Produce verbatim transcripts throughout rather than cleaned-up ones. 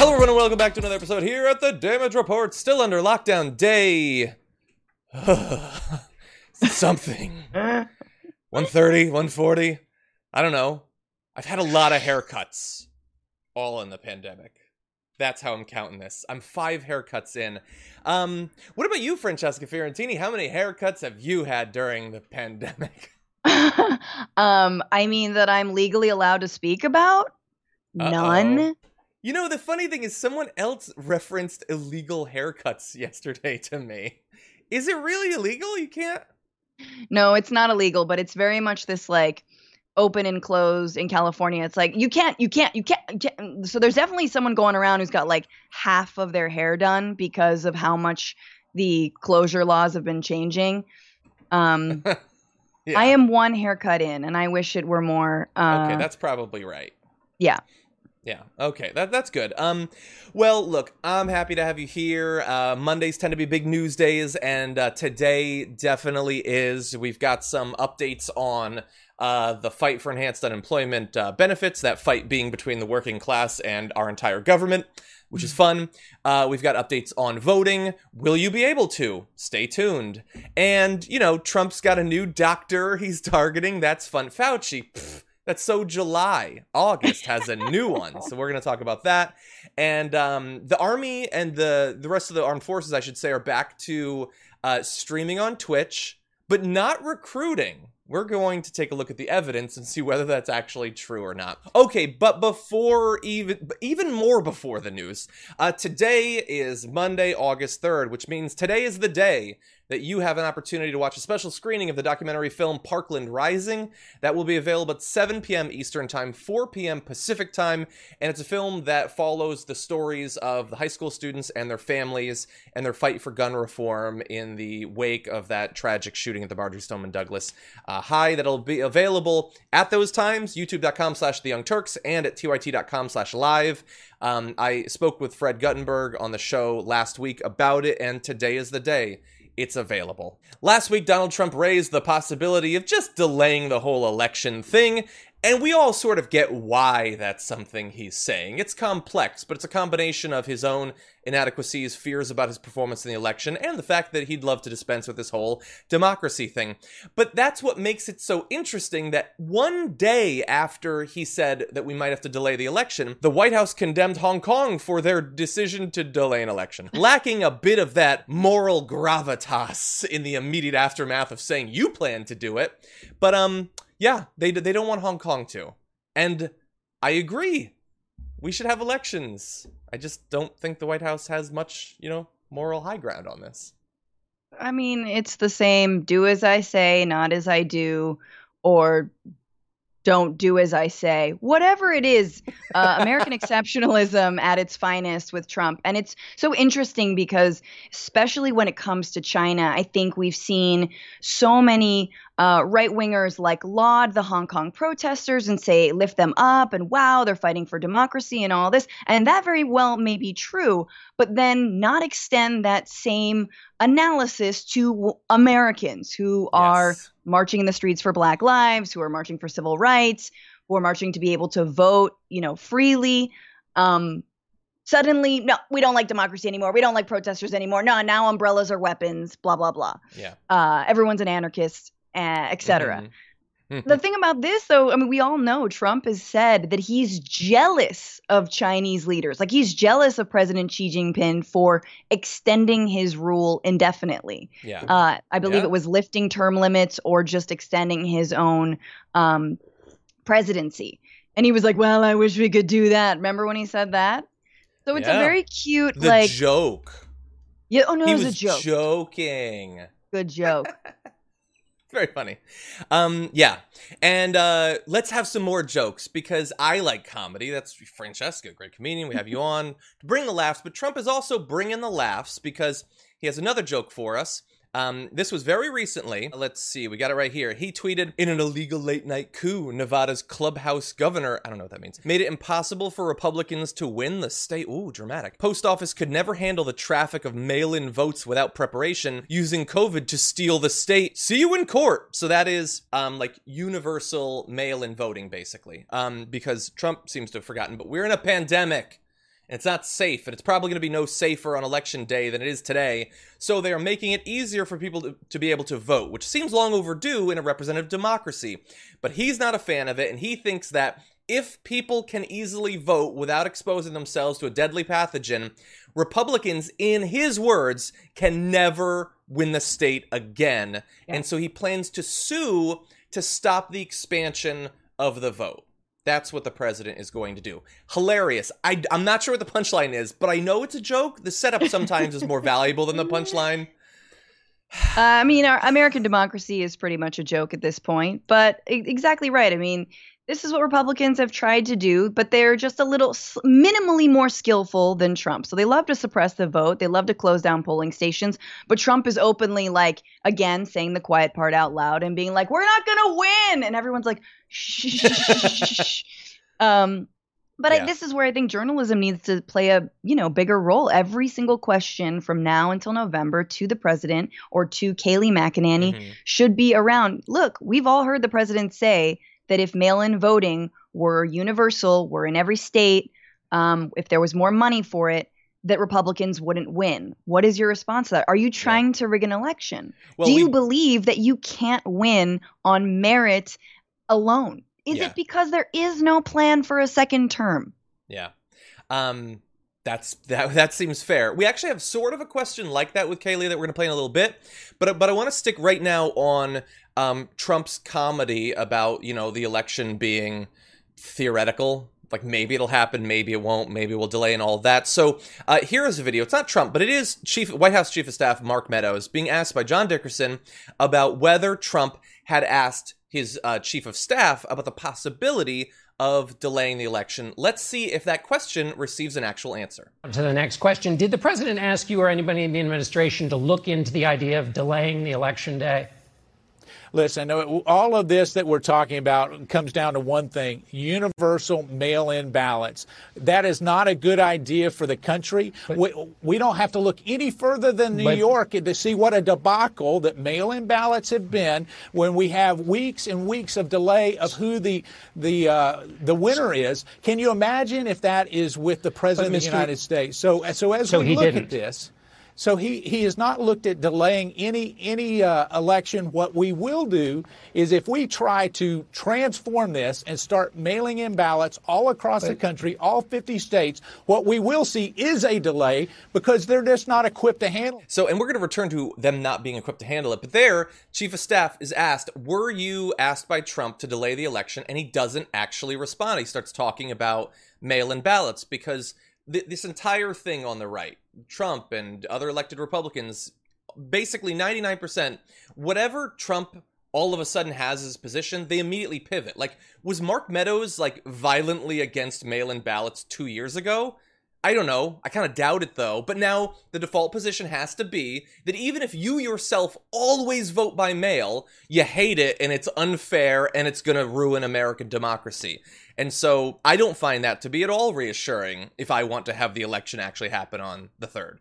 Hello everyone and welcome back to another episode here at the Damage Report, still under lockdown day... something. one thirty, one forty, I don't know. I've had a lot of haircuts, all in the pandemic. That's how I'm counting this. I'm five haircuts in. Um, what about you, Francesca Fiorentini? How many haircuts have you had during the pandemic? um, I mean that I'm legally allowed to speak about? Uh-oh. None. You know, the funny thing is someone else referenced illegal haircuts yesterday to me. Is it really illegal? You can't? No, it's not illegal, but it's very much this like open and close in California. It's like you can't, you can't, you can't, you can't. So there's definitely someone going around who's got like half of their hair done because of how much the closure laws have been changing. Um, yeah. I am one haircut in, and I wish it were more. Uh, okay, that's probably right. Yeah. Yeah, okay, that that's good. Um, well, look, I'm happy to have you here. Uh, Mondays tend to be big news days, and uh, today definitely is. We've got some updates on uh, the fight for enhanced unemployment uh, benefits, that fight being between the working class and our entire government, which is fun. Uh, we've got updates on voting. Will you be able to? Stay tuned. And, you know, Trump's got a new doctor he's targeting. That's fun. Fauci, pfft. That's so July. August has a new one. So we're going to talk about that. And um, the Army and the, the rest of the armed forces, I should say, are back to uh, streaming on Twitch, but not recruiting. We're going to take a look at the evidence and see whether that's actually true or not. Okay, but before even, even more before the news, uh, today is Monday, August third, which means today is the day that you have an opportunity to watch a special screening of the documentary film Parkland Rising. That will be available at seven p.m. Eastern Time, four p.m. Pacific Time, and it's a film that follows the stories of the high school students and their families and their fight for gun reform in the wake of that tragic shooting at the Marjory Stoneman Douglas uh, High. That'll be available at those times, youtube.com slash The Young Turks and at tyt.com slash live. Um, I spoke with Fred Guttenberg on the show last week about it, and today is the day it's available. Last week, Donald Trump raised the possibility of just delaying the whole election thing, and we all sort of get why that's something he's saying. It's complex, but it's a combination of his own inadequacies, fears about his performance in the election, and the fact that he'd love to dispense with this whole democracy thing. But that's what makes it so interesting that one day after he said that we might have to delay the election, the White House condemned Hong Kong for their decision to delay an election, lacking a bit of that moral gravitas in the immediate aftermath of saying you plan to do it. But, um... yeah, they they don't want Hong Kong to. And I agree. We should have elections. I just don't think the White House has much, you know, moral high ground on this. I mean, it's the same do as I say, not as I do, or don't do as I say. Whatever it is, uh, American exceptionalism at its finest with Trump. And it's so interesting because, especially when it comes to China, I think we've seen so many uh, right-wingers like laud the Hong Kong protesters and say, lift them up, and wow, they're fighting for democracy and all this. And that very well may be true, but then not extend that same analysis to Americans who Yes. are marching in the streets for Black lives, who are marching for civil rights, who are marching to be able to vote, you know, freely. Um, suddenly, no, we don't like democracy anymore. We don't like protesters anymore. No, now umbrellas are weapons, blah, blah, blah. Yeah. Uh, everyone's an anarchist, uh, et cetera. Mm-hmm. The thing about this, though, I mean, we all know Trump has said that he's jealous of Chinese leaders. Like, he's jealous of President Xi Jinping for extending his rule indefinitely. Yeah. Uh, I believe Yeah. it was lifting term limits or just extending his own um, presidency. And he was like, well, I wish we could do that. Remember when he said that? So it's Yeah. a very cute, The like, joke. yeah. Oh, no, He it was, was a joke. joking. Good joke. Very funny. Um, yeah. And uh, let's have some more jokes because I like comedy. That's Francesca, great comedian. We have you on to bring the laughs. But Trump is also bringing the laughs because he has another joke for us. Um, this was very recently. Let's see. We got it right here. He tweeted, in an illegal late night coup, Nevada's clubhouse governor, I don't know what that means, made it impossible for Republicans to win the state. Ooh, dramatic. Post office could never handle the traffic of mail-in votes without preparation, using COVID to steal the state. See you in court. So that is um, like universal mail-in voting, basically, um, because Trump seems to have forgotten, but we're in a pandemic. And it's not safe, and it's probably going to be no safer on election day than it is today. So they are making it easier for people to, to be able to vote, which seems long overdue in a representative democracy. But he's not a fan of it, and he thinks that if people can easily vote without exposing themselves to a deadly pathogen, Republicans, in his words, can never win the state again. Yeah. And so he plans to sue to stop the expansion of the vote. That's what the president is going to do. Hilarious. I, I'm not sure what the punchline is, but I know it's a joke. The setup sometimes is more valuable than the punchline. Uh, I mean, our American democracy is pretty much a joke at this point, but exactly right. I mean, this is what Republicans have tried to do, but they're just a little minimally more skillful than Trump. So they love to suppress the vote. They love to close down polling stations. But Trump is openly, like, again, saying the quiet part out loud and being like, we're not going to win. And everyone's like, shh, shh, shh, shh. Um, but yeah. I, this is where I think journalism needs to play a, you know, bigger role. Every single question from now until November to the president or to Kayleigh McEnany mm-hmm. should be around. Look, we've all heard the president say that if mail-in voting were universal, were in every state, um, if there was more money for it, that Republicans wouldn't win. What is your response to that? Are you trying yeah. to rig an election? Well, Do you we... believe that you can't win on merit alone? Is yeah. it because there is no plan for a second term? Yeah. Um, that's that. That seems fair. We actually have sort of a question like that with Kayleigh that we're going to play in a little bit, but but I want to stick right now on um, Trump's comedy about, you know, the election being theoretical. Like, maybe it'll happen, maybe it won't, maybe we'll delay and all of that. So uh, here is a video. It's not Trump, but it is Chief White House Chief of Staff Mark Meadows being asked by John Dickerson about whether Trump had asked his uh, Chief of Staff about the possibility of delaying the election. Let's see if that question receives an actual answer. To the next question, did the president ask you or anybody in the administration to look into the idea of delaying the election day? Listen, all of this that we're talking about comes down to one thing: universal mail-in ballots. That is not a good idea for the country. But, we, we don't have to look any further than New but, York to see what a debacle that mail-in ballots have been when we have weeks and weeks of delay of who the the uh, the winner is. Can you imagine if that is with the president of the United States? So, so as so we look didn't. at this. So he, he has not looked at delaying any any uh, election. What we will do is, if we try to transform this and start mailing in ballots all across but, the country, all fifty states, what we will see is a delay because they're just not equipped to handle it. So, and we're going to return to them not being equipped to handle it. But there, Chief of Staff is asked, were you asked by Trump to delay the election? And he doesn't actually respond. He starts talking about mail-in ballots because th- this entire thing on the right, Trump and other elected Republicans, basically ninety-nine percent, whatever Trump all of a sudden has his position, they immediately pivot. Like, was Mark Meadows, like, violently against mail-in ballots two years ago? I don't know. I kind of doubt it, though. But now the default position has to be that even if you yourself always vote by mail, you hate it and it's unfair and it's going to ruin American democracy. And so I don't find that to be at all reassuring if I want to have the election actually happen on the third.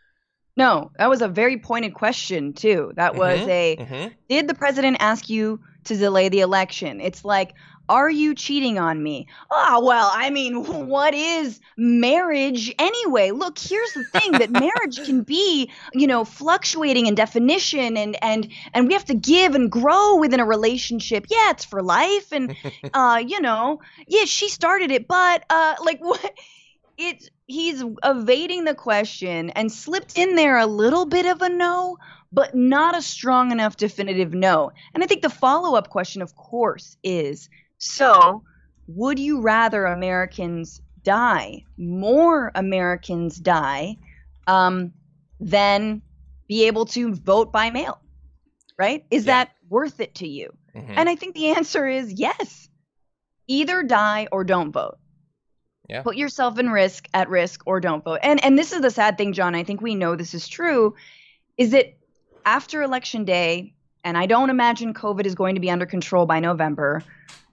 No, that was a very pointed question, too. That was mm-hmm, a, mm-hmm. Did the president ask you to delay the election? It's like, are you cheating on me? Oh, well, I mean, what is marriage anyway? Look, here's the thing, that marriage can be, you know, fluctuating in definition, and and and we have to give and grow within a relationship. Yeah, it's for life. And, uh, you know, yeah, she started it, but uh, like what? It's he's evading the question and slipped in there a little bit of a no, but not a strong enough definitive no. And I think the follow-up question, of course, is, so would you rather Americans die, more Americans die, um, than be able to vote by mail, right? Is yeah. that worth it to you? Mm-hmm. And I think the answer is yes. Either die or don't vote. Yeah. Put yourself in risk, at risk, or don't vote. And and this is the sad thing, John, I think we know this is true, is that after Election Day, and I don't imagine COVID is going to be under control by November,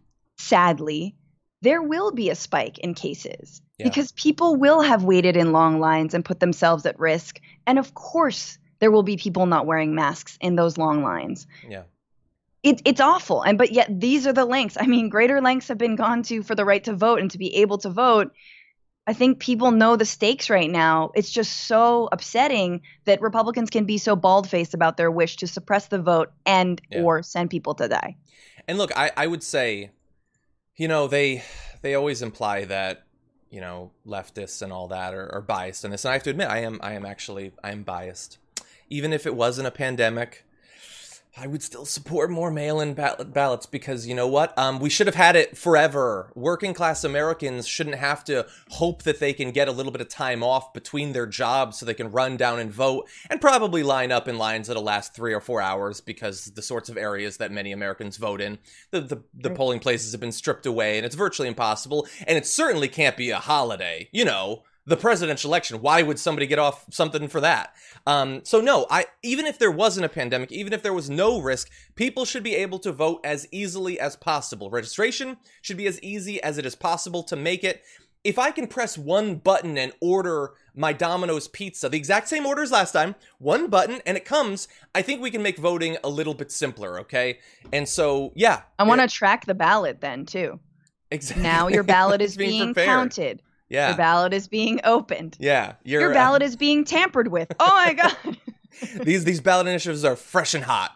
sadly, there will be a spike in cases yeah. because people will have waited in long lines and put themselves at risk. And of course, there will be people not wearing masks in those long lines. Yeah. It, it's awful. And but yet these are the lengths. I mean, greater lengths have been gone to for the right to vote and to be able to vote. I think people know the stakes right now. It's just so upsetting that Republicans can be so bald-faced about their wish to suppress the vote and yeah. or send people to die. And look, I, I would say, you know, they they always imply that, you know, leftists and all that are, are biased in this. And I have to admit, I am I am actually I am biased. Even if it wasn't a pandemic, I would still support more mail-in ballot ballots because, you know what? Um, we should have had it forever. Working class Americans shouldn't have to hope that they can get a little bit of time off between their jobs so they can run down and vote and probably line up in lines that'll last three or four hours because the sorts of areas that many Americans vote in, the, the, the right. polling places have been stripped away and it's virtually impossible. And it certainly can't be a holiday, you know. The presidential election, why would somebody get off something for that? Um, so no, I even if there wasn't a pandemic, even if there was no risk, people should be able to vote as easily as possible. Registration should be as easy as it is possible to make it. If I can press one button and order my Domino's pizza, the exact same order as last time, one button, and it comes, I think we can make voting a little bit simpler, okay? And so, yeah. I want to track the ballot then, too. Exactly. Now your ballot is being, being counted. Yeah. Your ballot is being opened. Yeah. Your ballot uh, is being tampered with. Oh, my God. these these ballot initiatives are fresh and hot.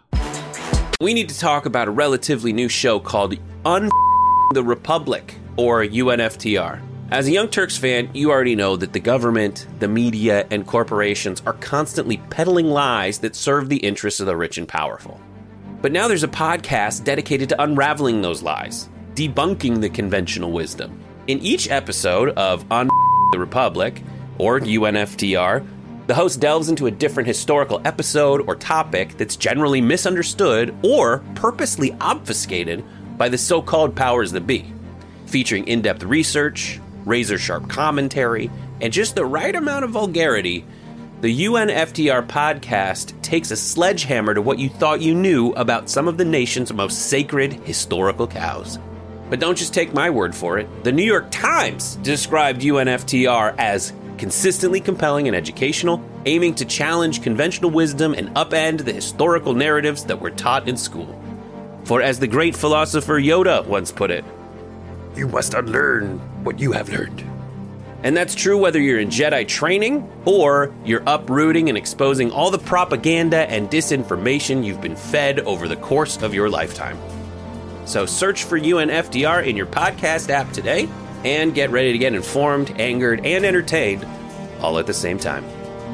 We need to talk about a relatively new show called Un the Republic, or U N F T R. As a Young Turks fan, you already know that the government, the media, and corporations are constantly peddling lies that serve the interests of the rich and powerful. But now there's a podcast dedicated to unraveling those lies, debunking the conventional wisdom. In each episode of On the Republic, or U N F T R, the host delves into a different historical episode or topic that's generally misunderstood or purposely obfuscated by the so-called powers that be, featuring in-depth research, razor-sharp commentary, and just the right amount of vulgarity. The U N F T R podcast takes a sledgehammer to what you thought you knew about some of the nation's most sacred historical cows. But don't just take my word for it. The New York Times described U N F T R as consistently compelling and educational, aiming to challenge conventional wisdom and upend the historical narratives that were taught in school. For as the great philosopher Yoda once put it, you must unlearn what you have learned. And that's true whether you're in Jedi training or you're uprooting and exposing all the propaganda and disinformation you've been fed over the course of your lifetime. So search for U N F T R in your podcast app today and get ready to get informed, angered, and entertained all at the same time.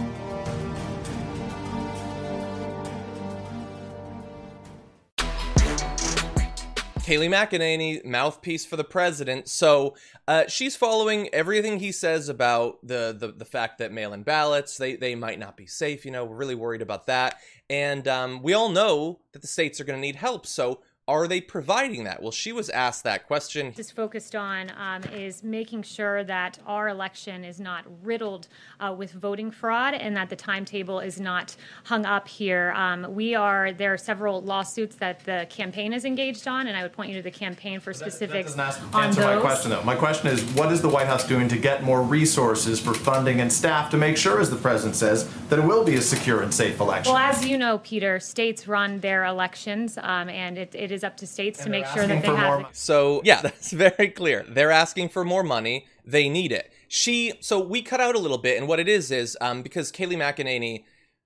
Kayleigh McEnany, mouthpiece for the president. So uh, she's following everything he says about the, the, the fact that mail-in ballots, they, they might not be safe. You know, we're really worried about that. And um, we all know that the states are going to need help. So are they providing that? Well, she was asked that question. Is focused on um, is making sure that our election is not riddled uh, with voting fraud and that the timetable is not hung up here. Um, we are, there are several lawsuits that the campaign is engaged on, and I would point you to the campaign for specifics that, that doesn't on answer those. my question, though. My question is, what is the White House doing to get more resources for funding and staff to make sure, as the president says, that it will be a secure and safe election? Well, as you know, Peter, states run their elections, um, and it, it is up to states and to make sure that they have. More... So, yeah, that's very clear. They're asking for more money. They need it. She, so we cut out a little bit, and what it is is, um, because Kayleigh McEnany,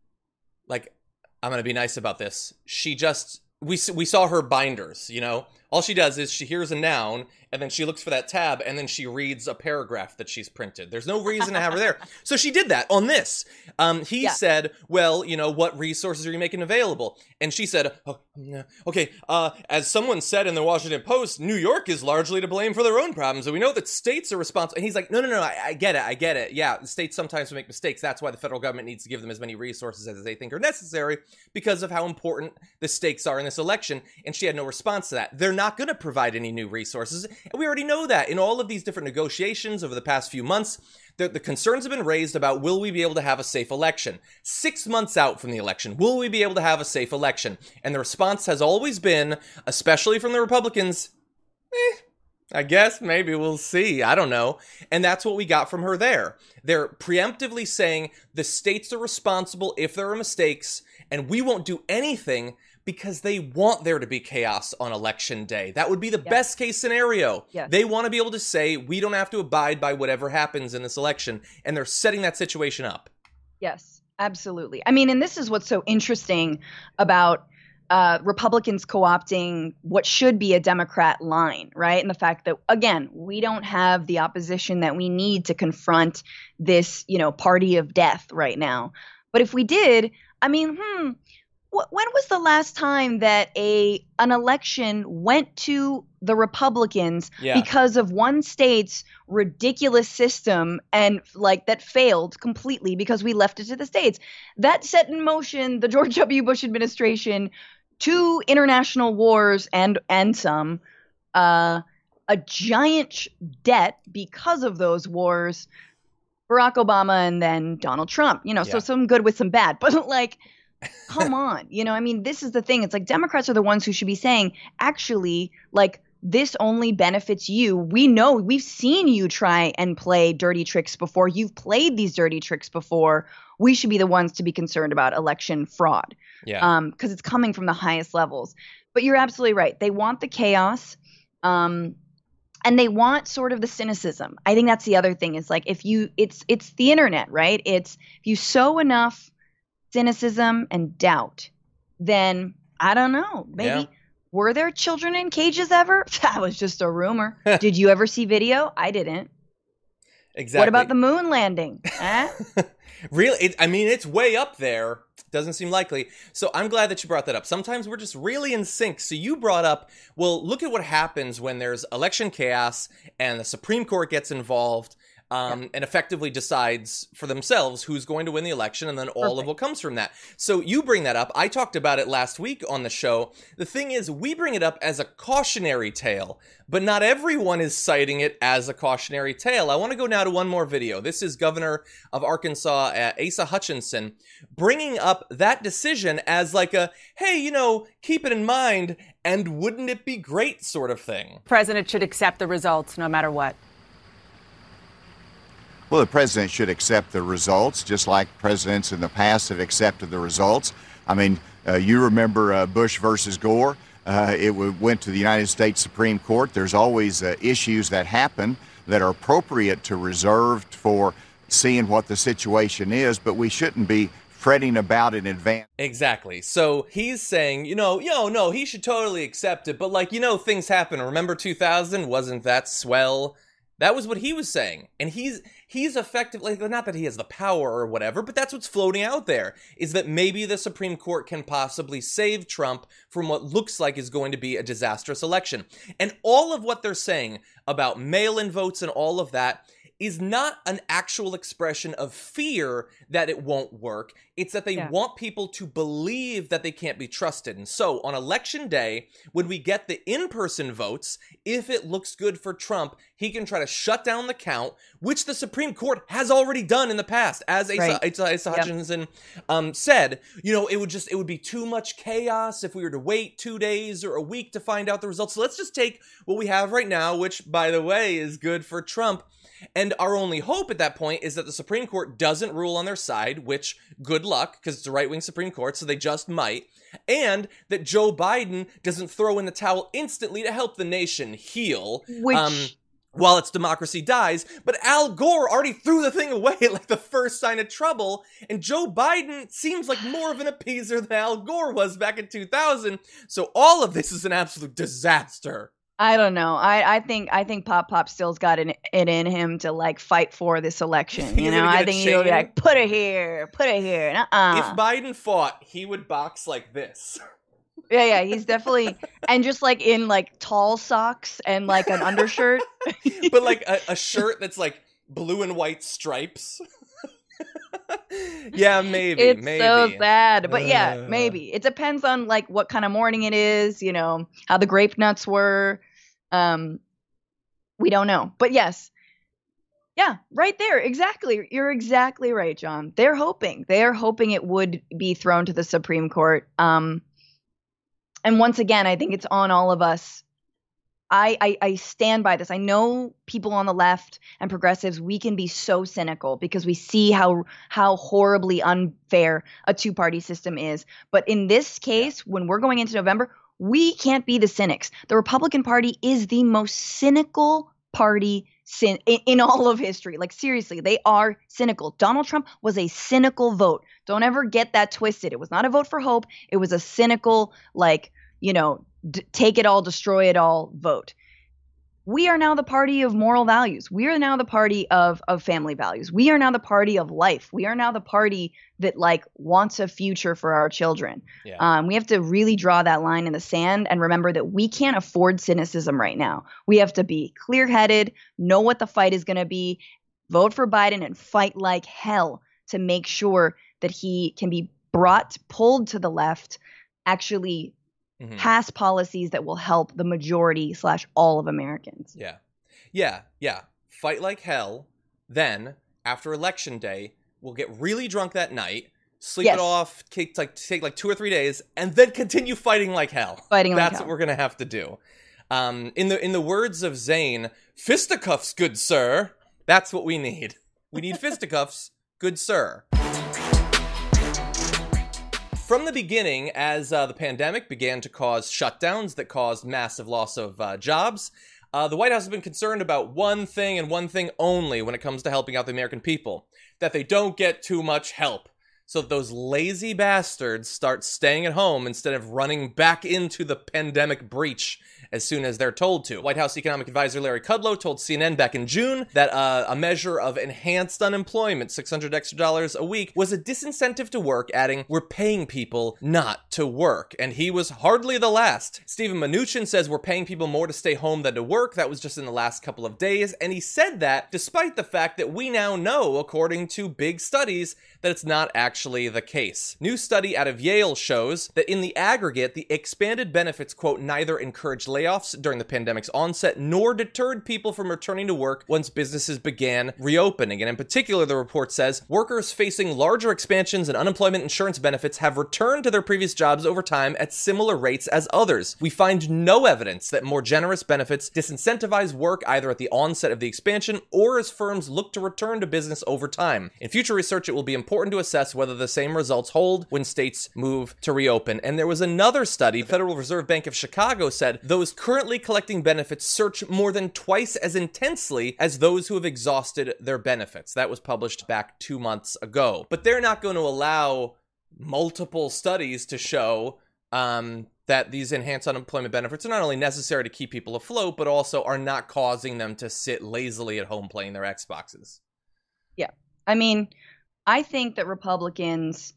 like, I'm going to be nice about this. She just, we we saw her binders, you know? All she does is she hears a noun, and then she looks for that tab, and then she reads a paragraph that she's printed. There's no reason to have her there. So she did that on this. Um, he yeah. said, well, you know, what resources are you making available? And she said, oh, okay, uh, as someone said in the Washington Post, New York is largely to blame for their own problems. And we know that states are responsible. And he's like, no, no, no, I, I get it. I get it. Yeah, states sometimes make mistakes. That's why the federal government needs to give them as many resources as they think are necessary because of how important the stakes are in this election. And she had no response to that. They're not going to provide any new resources. And we already know that in all of these different negotiations over the past few months, the, the concerns have been raised about, will we be able to have a safe election? Six months out from the election, will we be able to have a safe election? And the response has always been, especially from the Republicans, eh, I guess, maybe we'll see. I don't know. And that's what we got from her there. They're preemptively saying the states are responsible if there are mistakes, and we won't do anything because they want there to be chaos on election day. That would be the Yes. best case scenario. Yes. They want to be able to say, we don't have to abide by whatever happens in this election, and they're setting that situation up. Yes, absolutely. I mean, and this is what's so interesting about uh, Republicans co-opting what should be a Democrat line, right? And the fact that, again, we don't have the opposition that we need to confront this, you know, party of death right now. But if we did, I mean, hmm, wh- when was the last time that a an election went to the Republicans Yeah. because of one state's ridiculous system and like that failed completely because we left it to the states? That set in motion the George W. Bush administration, two international wars and and some, uh, a giant sh- debt because of those wars, Barack Obama and then Donald Trump, you know, Yeah. so some good with some bad, but like, come on, you know, I mean, this is the thing. It's like Democrats are the ones who should be saying, actually, like, this only benefits you. We know, we've seen you try and play dirty tricks before. You've played these dirty tricks before. We should be the ones to be concerned about election fraud. Yeah. Um, because it's coming from the highest levels. But you're absolutely right. They want the chaos. Um, and they want sort of the cynicism. I think that's the other thing is like if you it's it's the internet, right? It's if you sow enough cynicism and doubt, then I don't know. Maybe Yeah. were there children in cages ever? That was just a rumor. Did you ever see video? I didn't. Exactly. What about the moon landing? Eh? Really, it, I mean, it's way up there. Doesn't seem likely. So I'm glad that you brought that up. Sometimes we're just really in sync. So you brought up, well, look at what happens when there's election chaos and the Supreme Court gets involved um, and effectively decides for themselves who's going to win the election and then all Perfect. of what comes from that. So you bring that up. I talked about it last week on the show. The thing is, we bring it up as a cautionary tale, but not everyone is citing it as a cautionary tale. I want to go now to one more video. This is Governor of Arkansas, uh, Asa Hutchinson, bringing up that decision as like a, hey, you know, keep it in mind, and wouldn't it be great sort of thing. President should accept the results no matter what. Well, the president should accept the results, just like presidents in the past have accepted the results. I mean, uh, you remember uh, Bush versus Gore. Uh, it w- went to the United States Supreme Court. There's always uh, issues that happen that are appropriate to reserved for seeing what the situation is, but we shouldn't be fretting about it in advance. Exactly. So he's saying, you know, yo, no, he should totally accept it. But like, you know, things happen. Remember two thousand? Wasn't that swell? That was what he was saying. And he's he's effectively, not that he has the power or whatever, but that's what's floating out there, is that maybe the Supreme Court can possibly save Trump from what looks like is going to be a disastrous election. And all of what they're saying about mail-in votes and all of that is not an actual expression of fear that it won't work. It's that they Yeah. want people to believe that they can't be trusted. And so on election day, when we get the in-person votes, if it looks good for Trump, he can try to shut down the count, which the Supreme Court has already done in the past. As Asa, Right. Asa, Asa Yep. Hutchinson um, said, you know, it would just, it would be too much chaos if we were to wait two days or a week to find out the results. So let's just take what we have right now, which, by the way, is good for Trump. And our only hope at that point is that the Supreme Court doesn't rule on their side, which, good luck, because it's a right-wing Supreme Court, so they just might, and that Joe Biden doesn't throw in the towel instantly to help the nation heal. Which- Um, while its democracy dies, but Al Gore already threw the thing away like the first sign of trouble, and Joe Biden seems like more of an appeaser than Al Gore was back in two thousand, so all of this is an absolute disaster. I don't know. I, I think I think Pop Pop still's got it, it in him to like fight for this election. He's You know, gonna get I a think he'll be chain. like, put it here, put it here. Uh-uh. If Biden fought, he would box like this. Yeah, yeah, he's definitely and just like in like tall socks and like an undershirt. But like a, a shirt that's like blue and white stripes. Yeah, maybe, It's maybe. so sad, but yeah, Uh. maybe it depends on like what kind of morning it is. You know how the grape nuts were. Um, we don't know, but yes, yeah, right there, exactly. You're exactly right, John. They're hoping. They're hoping it would be thrown to the Supreme Court. Um, and once again, I think it's on all of us. I, I I stand by this. I know people on the left and progressives, we can be so cynical because we see how how horribly unfair a two-party system is. But in this case, when we're going into November, we can't be the cynics. The Republican Party is the most cynical party in, in all of history. Like, seriously, they are cynical. Donald Trump was a cynical vote. Don't ever get that twisted. It was not a vote for hope. It was a cynical, like, you know, d- take it all, destroy it all vote. We are now the party of moral values. We are now the party of of family values. We are now the party of life. We are now the party that like wants a future for our children. Yeah. Um, we have to really draw that line in the sand and remember that we can't afford cynicism right now. We have to be clear-headed, know what the fight is going to be, vote for Biden, and fight like hell to make sure that he can be brought, pulled to the left, actually Mm-hmm. pass policies that will help the majority slash all of Americans. Yeah. Yeah. Yeah. Fight like hell. Then, after Election Day, we'll get really drunk that night, sleep yes. it off, take like, take like two or three days, and then continue fighting like hell. Fighting like That's hell. what we're going to have to do. Um, in the in the words of Zayn, fisticuffs, good sir. That's what we need. We need fisticuffs, good sir. From the beginning, as uh, the pandemic began to cause shutdowns that caused massive loss of uh, jobs, uh, the White House has been concerned about one thing and one thing only when it comes to helping out the American people: that they don't get too much help. So that those lazy bastards start staying at home instead of running back into the pandemic breach as soon as they're told to. White House economic advisor Larry Kudlow told C N N back in June that uh, a measure of enhanced unemployment, six hundred extra dollars a week, was a disincentive to work, adding, "We're paying people not to work." And he was hardly the last. Stephen Mnuchin says we're paying people more to stay home than to work. That was just in the last couple of days. And he said that despite the fact that we now know, according to big studies, that it's not actually the case. New study out of Yale shows that in the aggregate, the expanded benefits, quote, neither encouraged layoffs during the pandemic's onset nor deterred people from returning to work once businesses began reopening. And in particular, the report says workers facing larger expansions in unemployment insurance benefits have returned to their previous jobs over time at similar rates as others. We find no evidence that more generous benefits disincentivize work either at the onset of the expansion or as firms look to return to business over time. In future research, it will be important to assess whether the same results hold when states move to reopen. And there was another study. The Federal Reserve Bank of Chicago said those currently collecting benefits search more than twice as intensely as those who have exhausted their benefits. That was published back two months ago. But they're not going to allow multiple studies to show um, that these enhanced unemployment benefits are not only necessary to keep people afloat, but also are not causing them to sit lazily at home playing their Xboxes. Yeah. I mean, I think that Republicans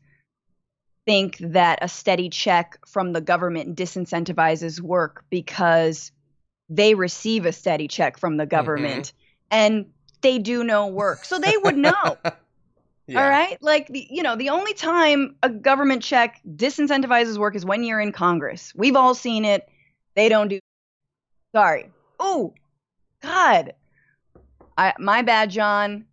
think that a steady check from the government disincentivizes work because they receive a steady check from the government mm-hmm. and they do no work. So they would know. Yeah. All right. Like, the, you know, the only time a government check disincentivizes work is when you're in Congress. We've all seen it. They don't do. Sorry. Oh, God. I, my bad, John.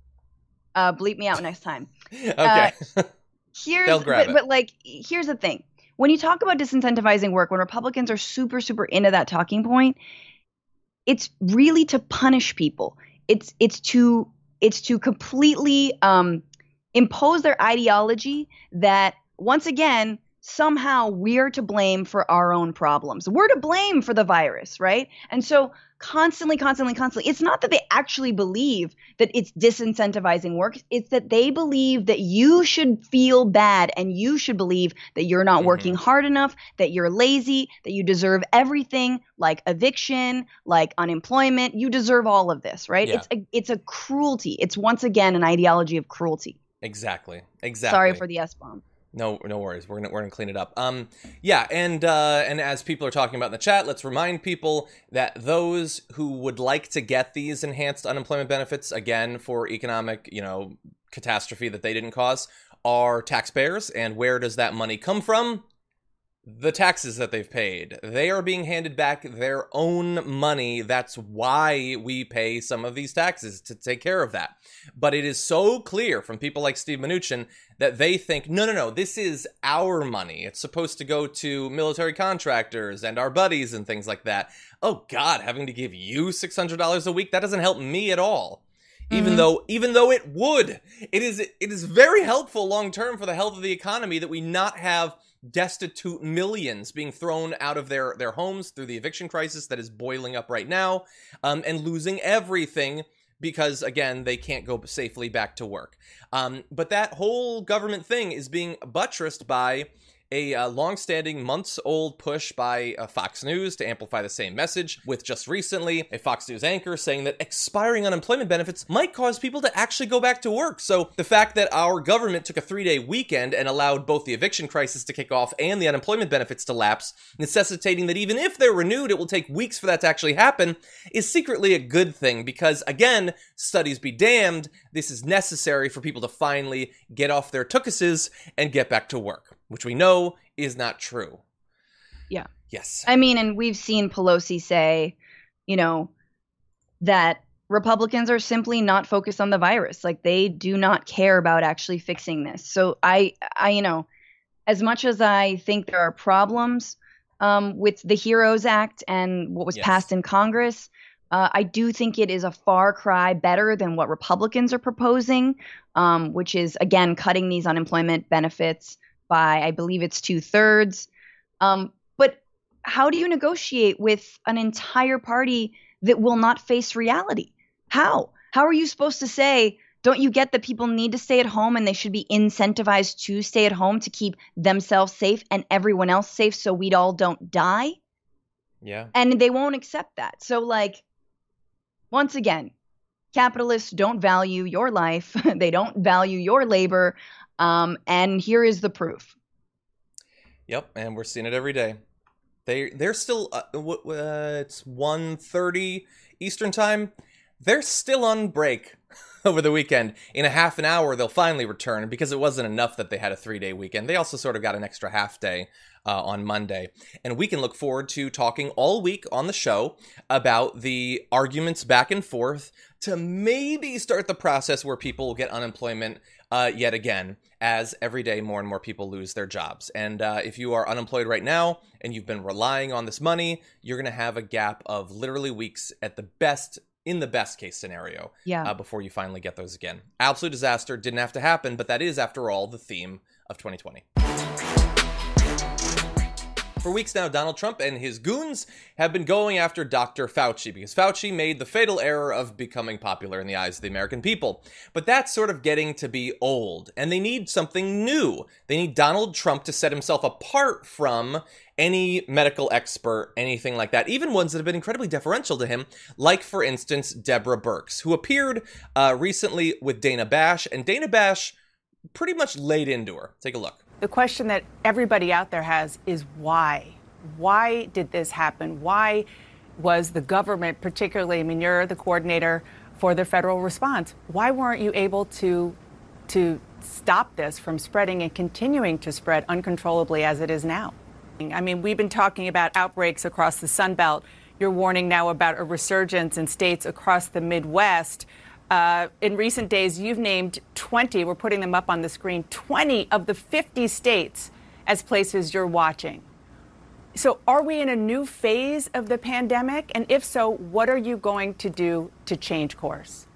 Uh, bleep me out next time. Okay. Uh, here's, They'll grab but, it. but like, here's the thing. When you talk about disincentivizing work, when Republicans are super, super into that talking point, it's really to punish people. It's it's to it's to completely um, impose their ideology that, once again, somehow we're to blame for our own problems. We're to blame for the virus, right? And so constantly, constantly, constantly, it's not that they actually believe that it's disincentivizing work. It's that they believe that you should feel bad and you should believe that you're not mm-hmm. working hard enough, that you're lazy, that you deserve everything like eviction, like unemployment. You deserve all of this, right? Yeah. It's a, it's a cruelty. It's once again an ideology of cruelty. Exactly. Exactly. Sorry for the S-bomb. No, no worries. We're gonna we're gonna clean it up. Um, yeah, and uh, and as people are talking about in the chat, let's remind people that those who would like to get these enhanced unemployment benefits, again for economic, you know, catastrophe that they didn't cause, are taxpayers. And where does that money come from? the taxes that they've paid. They are being handed back their own money. That's why we pay some of these taxes, to take care of that. But it is so clear from people like Steve Mnuchin that they think, no, no, no, this is our money. It's supposed to go to military contractors and our buddies and things like that. Oh God, having to give you six hundred dollars a week, that doesn't help me at all. Mm-hmm. Even though, even though it would, it is, it is very helpful long-term for the health of the economy that we not have destitute millions being thrown out of their, their homes through the eviction crisis that is boiling up right now, um, and losing everything because, again, they can't go safely back to work. Um, but that whole government thing is being buttressed by a uh, long-standing, months-old push by uh, Fox News to amplify the same message, with just recently a Fox News anchor saying that expiring unemployment benefits might cause people to actually go back to work. So the fact that our government took a three-day weekend and allowed both the eviction crisis to kick off and the unemployment benefits to lapse, necessitating that even if they're renewed, it will take weeks for that to actually happen, is secretly a good thing because, again, studies be damned, this is necessary for people to finally get off their tookuses and get back to work, which we know is not true. Yeah. Yes. I mean, and we've seen Pelosi say, you know, that Republicans are simply not focused on the virus. Like, they do not care about actually fixing this. So I, I, you know, as much as I think there are problems um, with the HEROES Act and what was Yes. passed in Congress, uh, I do think it is a far cry better than what Republicans are proposing, um, which is, again, cutting these unemployment benefits by, I believe it's two thirds. Um, but how do you negotiate with an entire party that will not face reality? How? How are you supposed to say, don't you get that people need to stay at home and they should be incentivized to stay at home to keep themselves safe and everyone else safe so we all don't die? Yeah. And they won't accept that. So, like, once again, capitalists don't value your life. They don't value your labor. Um, and here is the proof. Yep, and we're seeing it every day. They they're still uh, w- uh, it's one thirty Eastern time. They're still on break over the weekend. In a half an hour, they'll finally return because it wasn't enough that they had a three-day weekend. They also sort of got an extra half day uh, on Monday. And we can look forward to talking all week on the show about the arguments back and forth to maybe start the process where people will get unemployment uh, yet again, as every day more and more people lose their jobs. And uh, if you are unemployed right now and you've been relying on this money, you're going to have a gap of literally weeks at the best, in the best case scenario, Yeah. uh, before you finally get those again. Absolute disaster. Didn't have to happen, but that is, after all, the theme of twenty twenty. For weeks now, Donald Trump and his goons have been going after Doctor Fauci because Fauci made the fatal error of becoming popular in the eyes of the American people. But that's sort of getting to be old, and they need something new. They need Donald Trump to set himself apart from any medical expert, anything like that, even ones that have been incredibly deferential to him, like, for instance, Deborah Birx, who appeared uh, recently with Dana Bash, and Dana Bash pretty much laid into her. Take a look. The question that everybody out there has is why? Why did this happen? Why was the government, particularly, I mean, you're the coordinator for the federal response. Why weren't you able to, to stop this from spreading and continuing to spread uncontrollably as it is now? I mean, we've been talking about outbreaks across the Sun Belt. You're warning now about a resurgence in states across the Midwest. Uh, in recent days, you've named twenty, we're putting them up on the screen, twenty of the fifty states as places you're watching. So are we in a new phase of the pandemic? And if so, what are you going to do to change course?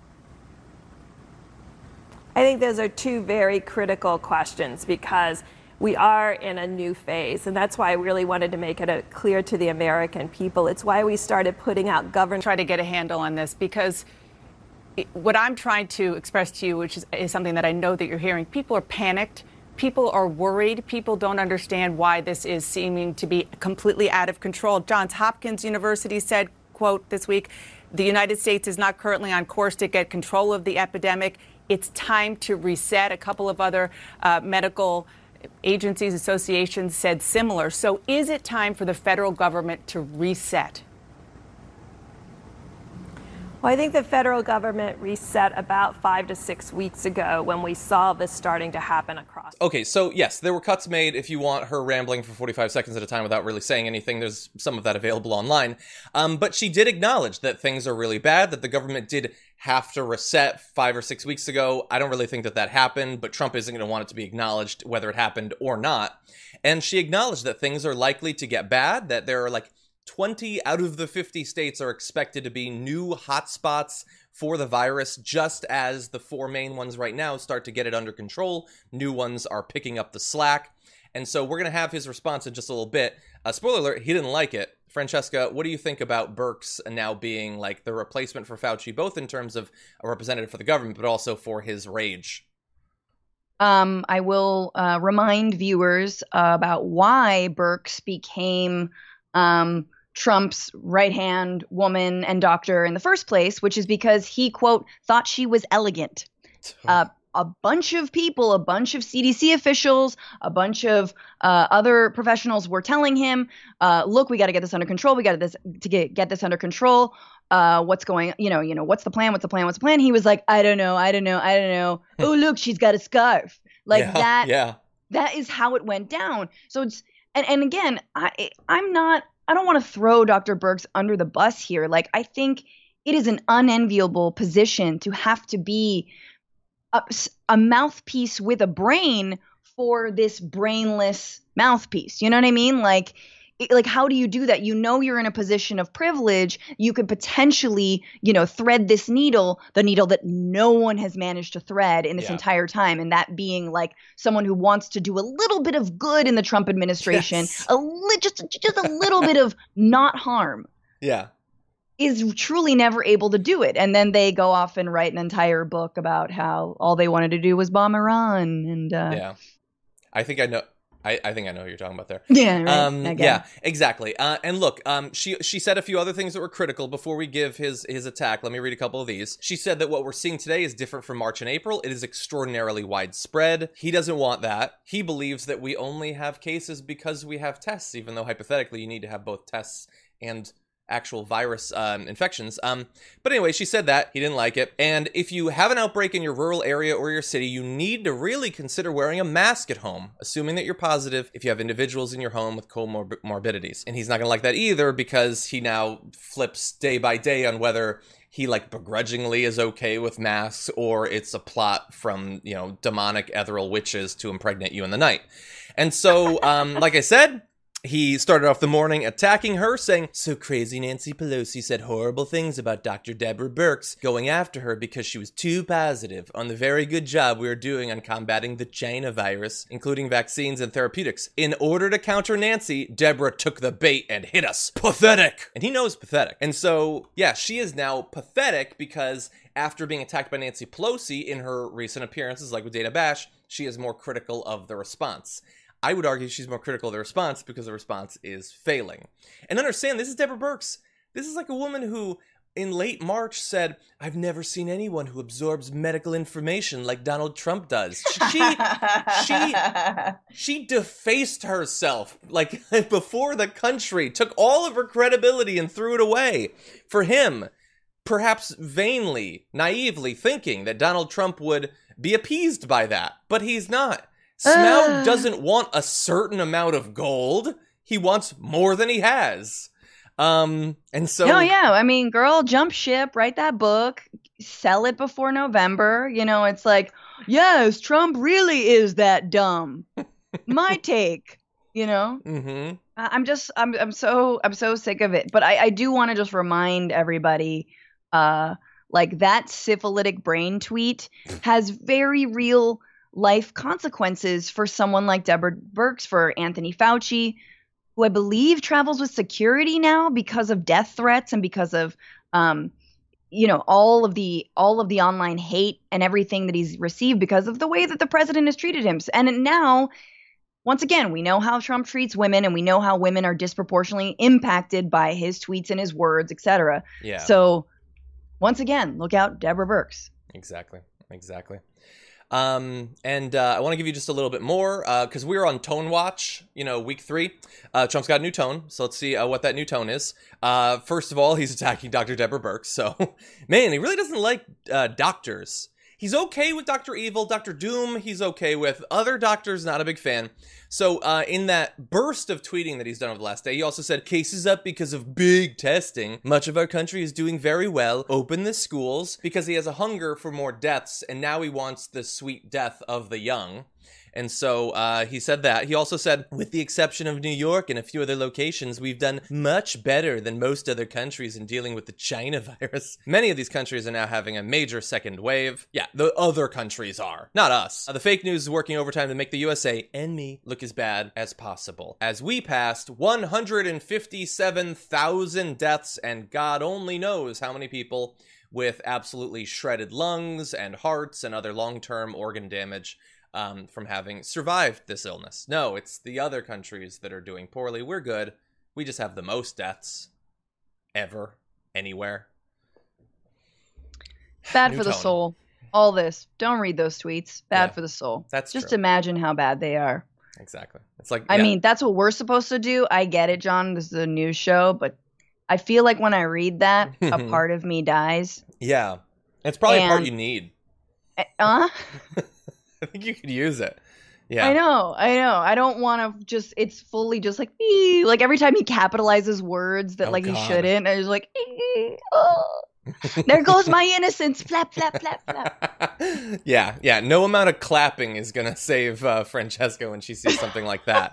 I think those are two very critical questions because we are in a new phase. And that's why I really wanted to make it a, clear to the American people. It's why we started putting out government. Try to get a handle on this because what I'm trying to express to you, which is, is something that I know that you're hearing, people are panicked. People are worried. People don't understand why this is seeming to be completely out of control. Johns Hopkins University said, quote, this week, the United States is not currently on course to get control of the epidemic. It's time to reset. A couple of other uh, medical agencies, associations said similar. So is it time for the federal government to reset? Well, I think the federal government reset about five to six weeks ago when we saw this starting to happen across. Okay, so yes, there were cuts made. If you want her rambling for forty-five seconds at a time without really saying anything, there's some of that available online. Um, but she did acknowledge that things are really bad, that the government did have to reset five or six weeks ago. I don't really think that that happened, but Trump isn't going to want it to be acknowledged whether it happened or not. And she acknowledged that things are likely to get bad, that there are like twenty out of the fifty states are expected to be new hotspots for the virus, just as the four main ones right now start to get it under control. New ones are picking up the slack. And so we're going to have his response in just a little bit. Uh, spoiler alert, he didn't like it. Francesca, what do you think about Birx now being like the replacement for Fauci, both in terms of a representative for the government, but also for his rage? Um, I will uh, remind viewers uh, about why Birx became um, Trump's right-hand woman and doctor in the first place, which is because he, quote, thought she was elegant. Uh, a bunch of people, a bunch of C D C officials, a bunch of uh, other professionals were telling him, uh, look, we got to get this under control. We got this to get, get this under control. Uh, what's going, you know, you know, what's the plan? What's the plan? What's the plan? He was like, I don't know. I don't know. I don't know. Oh, look, she's got a scarf. Like yeah, that. Yeah. That is how it went down. So it's, and, and again, I, I'm not, I don't want to throw Doctor Birx under the bus here. Like, I think it is an unenviable position to have to be a, a mouthpiece with a brain for this brainless mouthpiece. You know what I mean? Like, it, like, how do you do that? You know, you're in a position of privilege. You could potentially, you know, thread this needle, the needle that no one has managed to thread in this Yeah. entire time. And that being like someone who wants to do a little bit of good in the Trump administration, Yes. a li- just, just a little bit of not harm, Yeah. is truly never able to do it. And then they go off and write an entire book about how all they wanted to do was bomb Iran. And uh, Yeah. I think I know. I, I think I know who you're talking about there. yeah, right. Um, I get yeah, it. exactly. Uh, and look, um, she she said a few other things that were critical before we give his his attack. Let me read a couple of these. She said that what we're seeing today is different from March and April. It is extraordinarily widespread. He doesn't want that. He believes that we only have cases because we have tests, even though hypothetically you need to have both tests and actual virus um, infections. Um, but anyway, she said that. He didn't like it. And if you have an outbreak in your rural area or your city, you need to really consider wearing a mask at home, assuming that you're positive if you have individuals in your home with comorbidities. And he's not going to like that either, because he now flips day by day on whether he like begrudgingly is okay with masks or it's a plot from, you know, demonic ethereal witches to impregnate you in the night. And so, um, like I said, he started off the morning attacking her, saying, so crazy Nancy Pelosi said horrible things about Doctor Deborah Birx, going after her because she was too positive on the very good job we were doing on combating the China virus, including vaccines and therapeutics. In order to counter Nancy, Deborah took the bait and hit us. Pathetic! And he knows pathetic. And so, yeah, she is now pathetic because after being attacked by Nancy Pelosi in her recent appearances, like with Dana Bash, she is more critical of the response. I would argue she's more critical of the response because the response is failing. And understand, this is Deborah Birx. This is like a woman who, in late March, said, I've never seen anyone who absorbs medical information like Donald Trump does. She, she, she defaced herself, like, before the country, took all of her credibility and threw it away for him, perhaps vainly, naively thinking that Donald Trump would be appeased by that. But he's not. Smaug uh. doesn't want a certain amount of gold. He wants more than he has. Um, and so... No, yeah. I mean, girl, jump ship, write that book, sell it before November. You know, it's like, yes, Trump really is that dumb. My take, you know? Mm-hmm. I'm just, I'm, I'm so, I'm so sick of it. But I, I do want to just remind everybody, uh, like that syphilitic brain tweet has very real life consequences for someone like Deborah Birx, for Anthony Fauci, who I believe travels with security now because of death threats and because of, um, you know, all of the all of the online hate and everything that he's received because of the way that the president has treated him. And now, once again, we know how Trump treats women, and we know how women are disproportionately impacted by his tweets and his words, et cetera. Yeah. So, once again, look out, Deborah Birx. Exactly. Exactly. Um, and uh, I want to give you just a little bit more because uh, we were on Tone Watch, you know, week three. Uh, Trump's got a new tone, so let's see uh, what that new tone is. Uh, first of all, he's attacking Doctor Deborah Birx. So, man, he really doesn't like uh, doctors. He's okay with Doctor Evil, Doctor Doom, he's okay with. Other doctors, not a big fan. So uh, in that burst of tweeting that he's done over the last day, he also said, cases up because of big testing. Much of our country is doing very well. Open the schools, because he has a hunger for more deaths, and now he wants the sweet death of the young. And so uh, he said that. He also said, with the exception of New York and a few other locations, we've done much better than most other countries in dealing with the China virus. Many of these countries are now having a major second wave. Yeah, the other countries are, not us. Uh, the fake news is working overtime to make the U S A and me look as bad as possible. As we passed one hundred fifty-seven thousand deaths, and God only knows how many people with absolutely shredded lungs and hearts and other long-term organ damage Um, from having survived this illness. No, it's the other countries that are doing poorly. We're good. We just have the most deaths ever, anywhere. Bad New for the tone. soul. All this. Don't read those tweets. Bad Yeah, for the soul. that's Just true. imagine how bad they are. Exactly. It's like, I yeah. mean, that's what we're supposed to do. I get it, John. This is a news show, but I feel like when I read that, a part of me dies. Yeah. It's probably a part And- you need. Uh? I think you could use it. Yeah. I know, I know. I don't want to just, it's fully just like, "Ee." Like every time he capitalizes words that Oh, like he God. shouldn't, I was like, "Ee, oh. There goes my innocence. Flap, flap, flap, flap. yeah, yeah. No amount of clapping is going to save uh, Francesca when she sees something like that.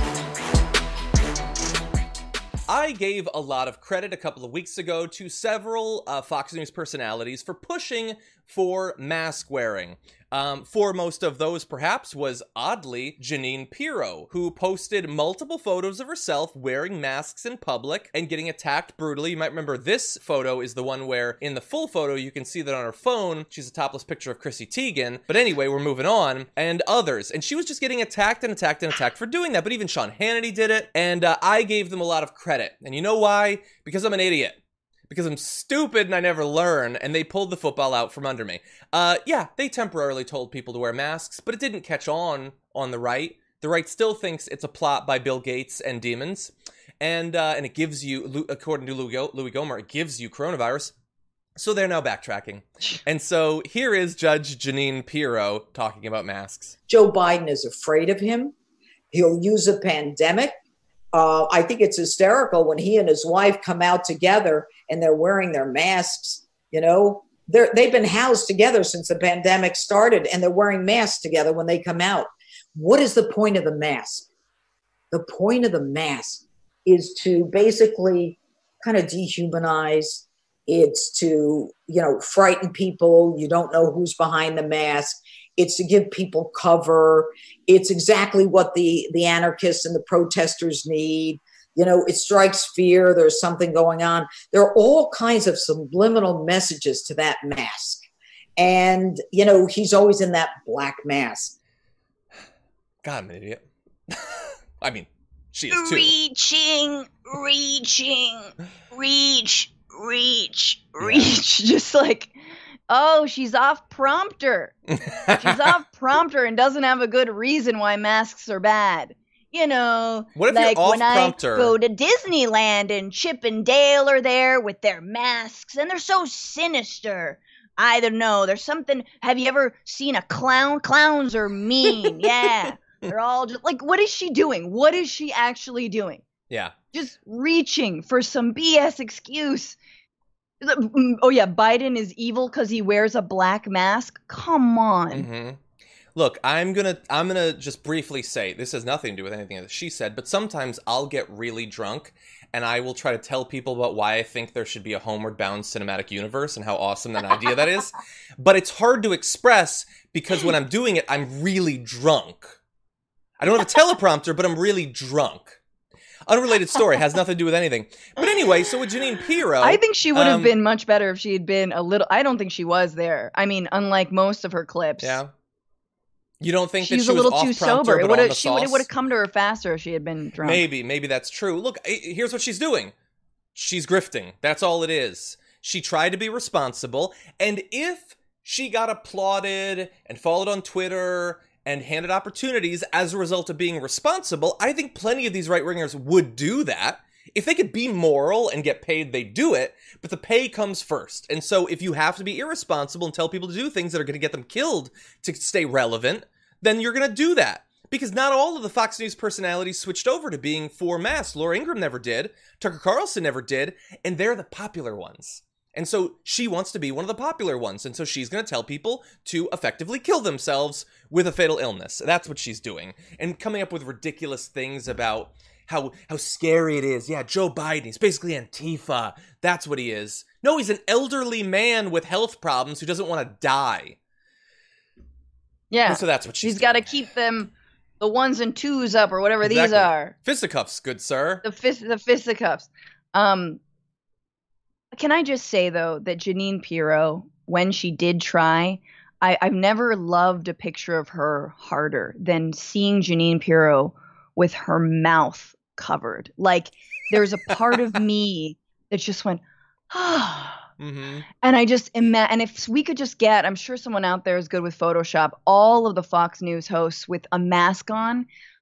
I gave a lot of credit a couple of weeks ago to several uh, Fox News personalities for pushing for mask wearing. Um, foremost of those, perhaps, was oddly Jeanine Pirro, who posted multiple photos of herself wearing masks in public and getting attacked brutally. You might remember this photo is the one where, in the full photo, you can see that on her phone, she's a topless picture of Chrissy Teigen. But anyway, we're moving on. And others. And she was just getting attacked and attacked and attacked for doing that. But even Sean Hannity did it. And uh, I gave them a lot of credit. And you know why? Because I'm an idiot. Because I'm stupid and I never learn, and they pulled the football out from under me. Uh, yeah, they temporarily told people to wear masks, but it didn't catch on on the right. The right still thinks it's a plot by Bill Gates and demons, and uh, and it gives you, according to Louis, Go- Louis Gohmert, it gives you coronavirus. So they're now backtracking. And so here is Judge Jeanine Pirro talking about masks. Joe Biden is afraid of him. He'll use a pandemic. Uh, I think it's hysterical when he and his wife come out together and they're wearing their masks. You know, they're, they've been housed together since the pandemic started, and they're wearing masks together when they come out. What is the point of the mask? The point of the mask is to basically kind of dehumanize. It's to, you know, frighten people. You don't know who's behind the mask. It's to give people cover. It's exactly what the, the anarchists and the protesters need. You know, it strikes fear. There's something going on. There are all kinds of subliminal messages to that mask. And, you know, he's always in that black mask. God, I'm an idiot. I mean, she is too. Reaching, reaching, reach, reach, reach. Just like, oh, she's off prompter. She's off prompter and doesn't have a good reason why masks are bad. You know, What if like you're off when prompter? I go to Disneyland and Chip and Dale are there with their masks and they're so sinister. I don't know. There's something. Have you ever seen a clown? Clowns are mean. Yeah. They're all just like, what is she doing? What is she actually doing? Yeah. Just reaching for some B S excuse. Oh yeah, Biden is evil because he wears a black mask. Come on. Mm-hmm. Look, I'm gonna I'm gonna just briefly say this has nothing to do with anything that she said, but sometimes I'll get really drunk and I will try to tell people about why I think there should be a homeward bound cinematic universe and how awesome that idea that is. But it's hard to express because when I'm doing it, I'm really drunk. I don't have a teleprompter, but I'm really drunk. Unrelated story, has nothing to do with anything. But anyway, so with Jeanine Pirro, I think she would have um, been much better if she had been a little. I don't think she was there. I mean, unlike most of her clips. Yeah. You don't think She's that she a was little off too prompter, sober. It but would on have. the She would. It sauce? would have come to her faster if she had been drunk. Maybe, maybe that's true. Look, I- here's what she's doing. She's grifting. That's all it is. She tried to be responsible, and if she got applauded and followed on Twitter and handed opportunities as a result of being responsible. I think plenty of these right-wingers would do that. If they could be moral and get paid, they'd do it, but the pay comes first. And so if you have to be irresponsible and tell people to do things that are going to get them killed to stay relevant, then you're going to do that. Because not all of the Fox News personalities switched over to being for masks. Laura Ingraham never did. Tucker Carlson never did. And they're the popular ones. And so she wants to be one of the popular ones. And so she's going to tell people to effectively kill themselves with a fatal illness. That's what she's doing. And coming up with ridiculous things about how how scary it is. Yeah, Joe Biden, he's basically Antifa. That's what he is. No, he's an elderly man with health problems who doesn't want to die. Yeah. And so that's what she's He's got to keep them, the ones and twos up or whatever exactly. these are. Fisticuffs, good sir. The fist, the fisticuffs. Um, can I just say, though, that Jeanine Pirro, when she did try, I, I've never loved a picture of her harder than seeing Jeanine Pirro with her mouth covered. Like, there's a part of me that just went, ah. Mm-hmm. And I just imagine, and if we could just get, I'm sure someone out there is good with Photoshop, all of the Fox News hosts with a mask on.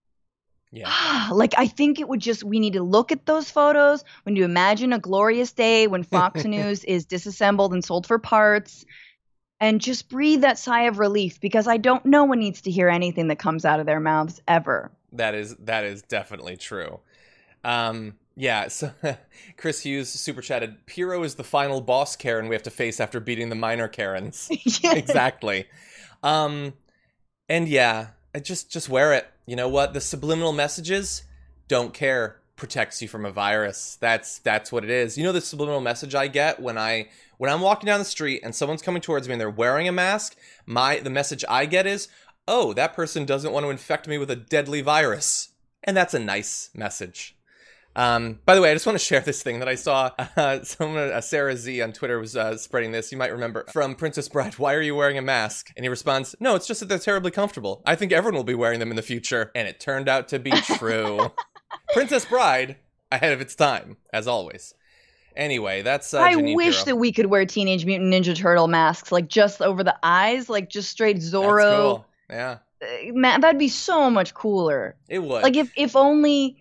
Yeah. Like, I think it would just, we need to look at those photos. When you imagine a glorious day when Fox News is disassembled and sold for parts, and just breathe that sigh of relief, because I don't, no one needs to hear anything that comes out of their mouths ever. That is, that is definitely true. Um, yeah, so Chris Hughes super chatted, Pirro is the final boss Karen we have to face after beating the minor Karens. Yeah. Exactly. Um, and yeah, I just, just wear it. You know what? The subliminal messages, don't care, protects you from a virus. That's, that's what it is. You know the subliminal message I get when I, when I'm walking down the street and someone's coming towards me and they're wearing a mask, my, the message I get is, oh, that person doesn't want to infect me with a deadly virus. And that's a nice message. Um, by the way, I just want to share this thing that I saw. Uh, someone, uh, Sarah Z on Twitter was uh, spreading this. You might remember from Princess Bride. Why are you wearing a mask? And he responds, no, it's just that they're terribly comfortable. I think everyone will be wearing them in the future. And it turned out to be true. Princess Bride, ahead of its time, as always. Anyway, that's uh, I Jeanine wish Pirro. that we could wear Teenage Mutant Ninja Turtle masks, like just over the eyes, like just straight Zorro. That's cool. Yeah. Uh, man, that'd be so much cooler. It would. Like if, if only...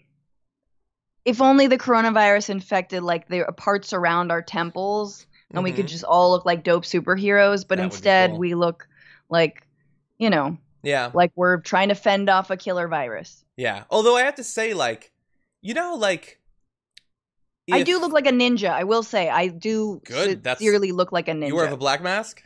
If only the coronavirus infected like the parts around our temples and mm-hmm. we could just all look like dope superheroes, but that instead cool. we look like, you know, yeah, like we're trying to fend off a killer virus. Yeah. Although I have to say, like, you know, like, if... I do look like a ninja. I will say I do Good. sincerely That's... look like a ninja. You wear a black mask?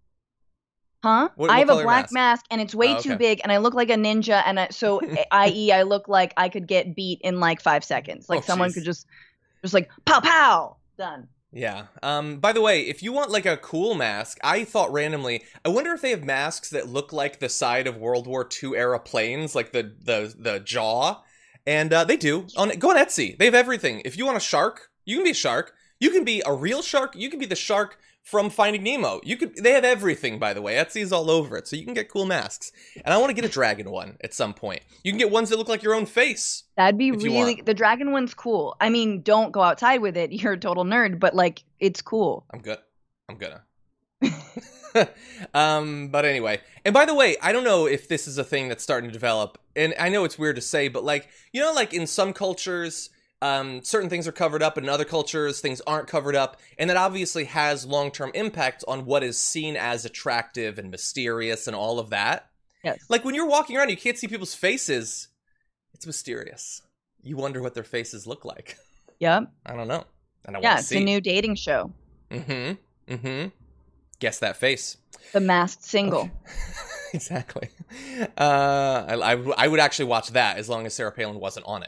Huh? What, I what have a black mask? mask and it's way oh, okay. too big and I look like a ninja and I, so that is I look like I could get beat in like five seconds. Like oh, someone geez. could just just like pow pow done. Yeah. Um by the way, if you want like a cool mask, I thought randomly, I wonder if they have masks that look like the side of World War Two era planes, like the the the jaw. And uh, they do. On go on Etsy. They have everything. If you want a shark, you can be a shark. You can be a real shark. You can be the shark from Finding Nemo. You could. They have everything, by the way. Etsy's all over it, so you can get cool masks. And I want to get a dragon one at some point. You can get ones that look like your own face. That'd be really. The dragon one's cool. I mean, don't go outside with it. You're a total nerd, but like, it's cool. I'm good. I'm gonna. um, but anyway, and by the way, I don't know if this is a thing that's starting to develop. And I know it's weird to say, but like, you know, like in some cultures. Um, certain things are covered up, and in other cultures, things aren't covered up, and that obviously has long-term impact on what is seen as attractive and mysterious and all of that. Yes. Like when you're walking around, you can't see people's faces. It's mysterious. You wonder what their faces look like. Yep. I don't know. And I yeah, want to it's see. a new dating show. Mm-hmm. Mm-hmm. Guess that face. The Masked Single. Okay. Exactly. Uh, I, I, I would actually watch that as long as Sarah Palin wasn't on it.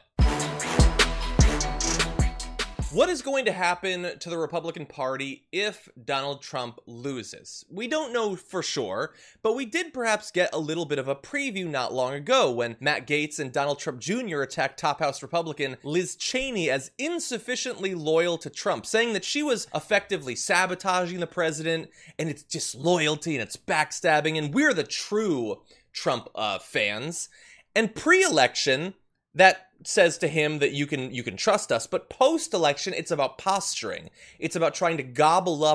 What is going to happen to the Republican Party if Donald Trump loses? We don't know for sure, but we did perhaps get a little bit of a preview not long ago when Matt Gaetz and Donald Trump Junior attacked Top House Republican Liz Cheney as insufficiently loyal to Trump, saying that she was effectively sabotaging the president, and it's disloyalty and it's backstabbing, and we're the true Trump uh, fans. And pre-election, that says to him that you can you can trust us, but post-election, it's about posturing. It's about trying to gobble up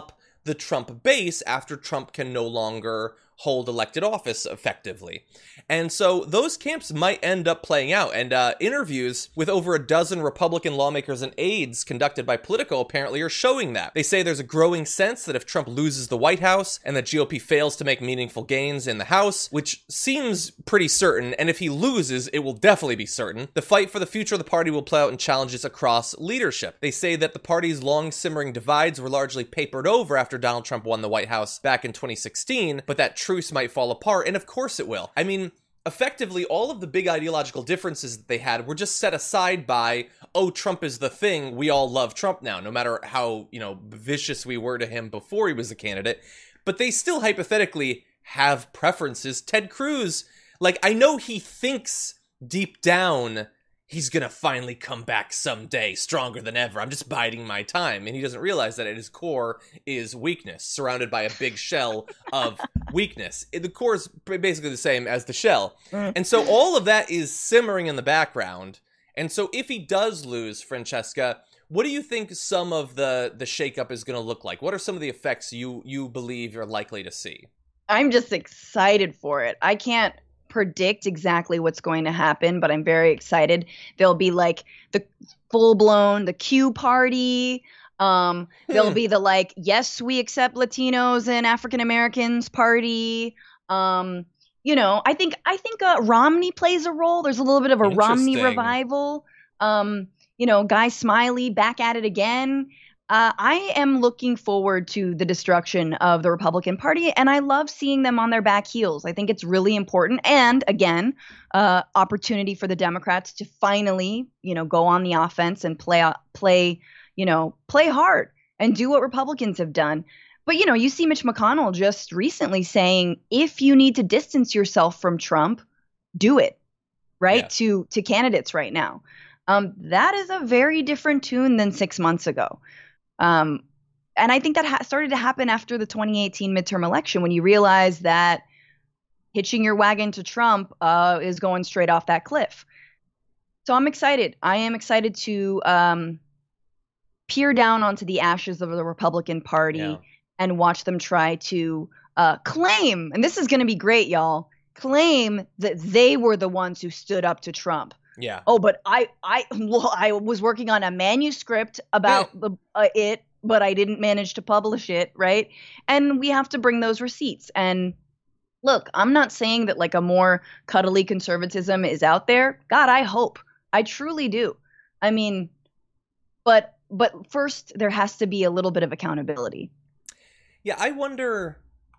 the Trump base after Trump can no longer hold elected office effectively. And so those camps might end up playing out. And uh, interviews with over a dozen Republican lawmakers and aides conducted by Politico apparently are showing that. They say there's a growing sense that if Trump loses the White House and the G O P fails to make meaningful gains in the House, which seems pretty certain, and if he loses, it will definitely be certain, the fight for the future of the party will play out in challenges across leadership. They say that the party's long simmering divides were largely papered over after Donald Trump won the White House back in twenty sixteen, but that truce might fall apart, and of course it will. I mean, effectively, all of the big ideological differences that they had were just set aside by, oh, Trump is the thing, we all love Trump now, no matter how, you know, vicious we were to him before he was a candidate. But they still hypothetically have preferences. Ted Cruz, like, I know he thinks deep down he's gonna finally come back someday, stronger than ever. I'm just biding my time. And he doesn't realize that at his core is weakness, surrounded by a big shell of weakness. The core is basically the same as the shell. And so all of that is simmering in the background. And so if he does lose, Francesca, what do you think some of the, the shakeup is gonna look like? What are some of the effects you, you believe you're likely to see? I'm just excited for it. I can't predict exactly what's going to happen, but I'm very excited. There'll be like the full blown, the Q party. Um, there'll be the like, yes, we accept Latinos and African Americans party. Um, you know, I think, I think uh, Romney plays a role. There's a little bit of a Romney revival. Um, you know, Guy Smiley back at it again. Uh, I am looking forward to the destruction of the Republican Party, and I love seeing them on their back heels. I think it's really important. And again, uh, opportunity for the Democrats to finally, you know, go on the offense and play, play, you know, play hard and do what Republicans have done. But, you know, you see Mitch McConnell just recently saying, if you need to distance yourself from Trump, do it, right? Yeah. To, to candidates right now. Um, that is a very different tune than six months ago. Um, and I think that ha- started to happen after the twenty eighteen midterm election, when you realize that hitching your wagon to Trump uh, is going straight off that cliff. So I'm excited. I am excited to um, peer down onto the ashes of the Republican Party yeah. and watch them try to uh, claim, and this is going to be great, y'all, claim that they were the ones who stood up to Trump. Yeah. Oh, but I, I, well, I was working on a manuscript about yeah. the, uh, it, but I didn't manage to publish it, right? And we have to bring those receipts. And look, I'm not saying that like a more cuddly conservatism is out there. God, I hope. I truly do. I mean, but but first there has to be a little bit of accountability. Yeah, I wonder.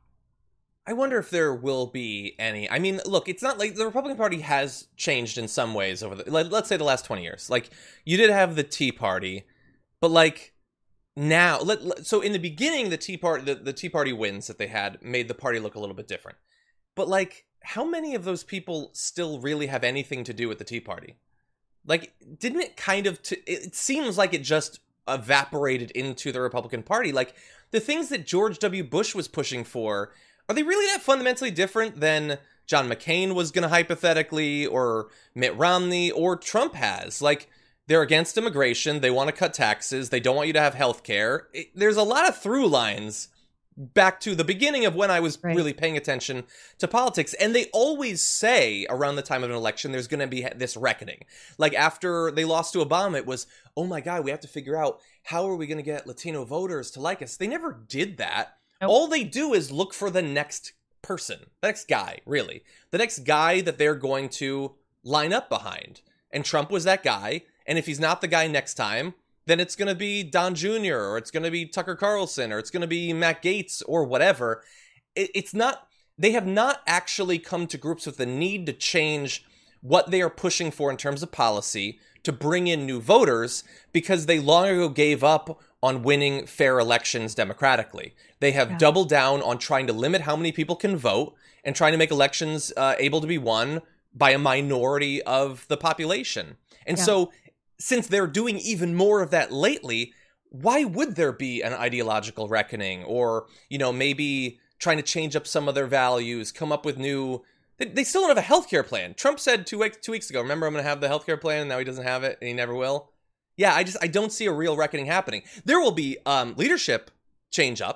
I wonder if there will be any. I mean, look, it's not like the Republican Party has changed in some ways over the, let, let's say the last twenty years. Like, you did have the Tea Party, but like now, let, let, so in the beginning, the Tea Party, the, the Tea Party wins that they had made the party look a little bit different. But like, how many of those people still really have anything to do with the Tea Party? Like, didn't it kind of, t- it seems like it just evaporated into the Republican Party. Like, the things that George W. Bush was pushing for, are they really that fundamentally different than John McCain was going to hypothetically, or Mitt Romney, or Trump has? Like, they're against immigration, they want to cut taxes, they don't want you to have health care. It, there's a lot of through lines back to the beginning of when I was right. really paying attention to politics. And they always say around the time of an election, there's going to be this reckoning. Like, after they lost to Obama, it was, oh my God, we have to figure out how are we going to get Latino voters to like us? They never did that. Nope. All they do is look for the next person, the next guy, really. The next guy that they're going to line up behind. And Trump was that guy. And if he's not the guy next time, then it's going to be Don Junior or it's going to be Tucker Carlson, or it's going to be Matt Gaetz, or whatever. It, it's not, they have not actually come to grips with the need to change what they are pushing for in terms of policy to bring in new voters, because they long ago gave up on winning fair elections democratically. They have yeah. doubled down on trying to limit how many people can vote and trying to make elections uh, able to be won by a minority of the population. And yeah. so, since they're doing even more of that lately, why would there be an ideological reckoning, or, you know, maybe trying to change up some of their values, come up with new... They, they still don't have a healthcare plan. Trump said two weeks, two weeks ago, remember, I'm going to have the healthcare plan, and now he doesn't have it, and he never will. Yeah, I just, I don't see a real reckoning happening. There will be um, leadership change-ups.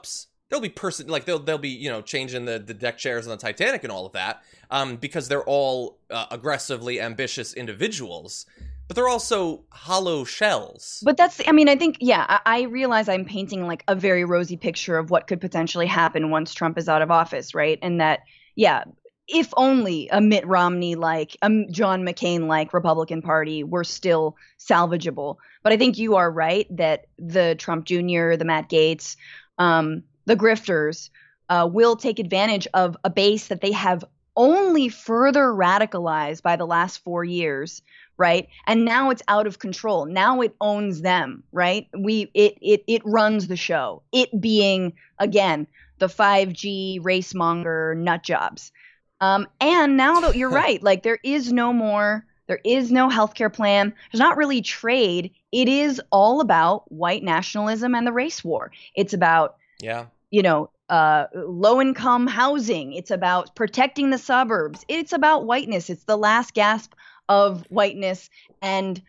there'll be person like they'll they'll be you know changing the, the deck chairs on the Titanic and all of that, um, because they're all uh, aggressively ambitious individuals, but they're also hollow shells. But that's, I mean, I think, yeah, I, I realize I'm painting like a very rosy picture of what could potentially happen once Trump is out of office, right? And that, yeah, if only a Mitt Romney-like, a John McCain-like Republican Party were still salvageable. But I think you are right that the Trump Junior, the Matt Gaetz, um, the grifters uh, will take advantage of a base that they have only further radicalized by the last four years, right? And now it's out of control. Now it owns them, right? We it it it runs the show. It being, again, the five G race monger nut jobs. Um, and now that you're right, like there is no more, there is no healthcare plan. There's not really trade. It is all about white nationalism and the race war. It's about, yeah, you know, uh, low income housing. It's about protecting the suburbs. It's about whiteness. It's the last gasp of whiteness. And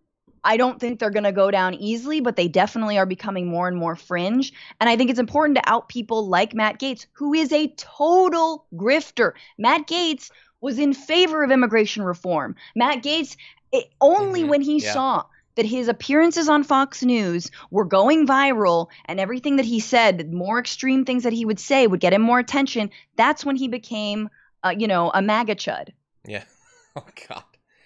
I don't think they're going to go down easily, but they definitely are becoming more and more fringe. And I think it's important to out people like Matt Gaetz, who is a total grifter. Matt Gaetz was in favor of immigration reform. Matt Gaetz, it, only mm-hmm. when he yeah. saw that his appearances on Fox News were going viral and everything that he said, the more extreme things that he would say would get him more attention, that's when he became, uh, you know, a MAGA chud. Yeah. Oh, God.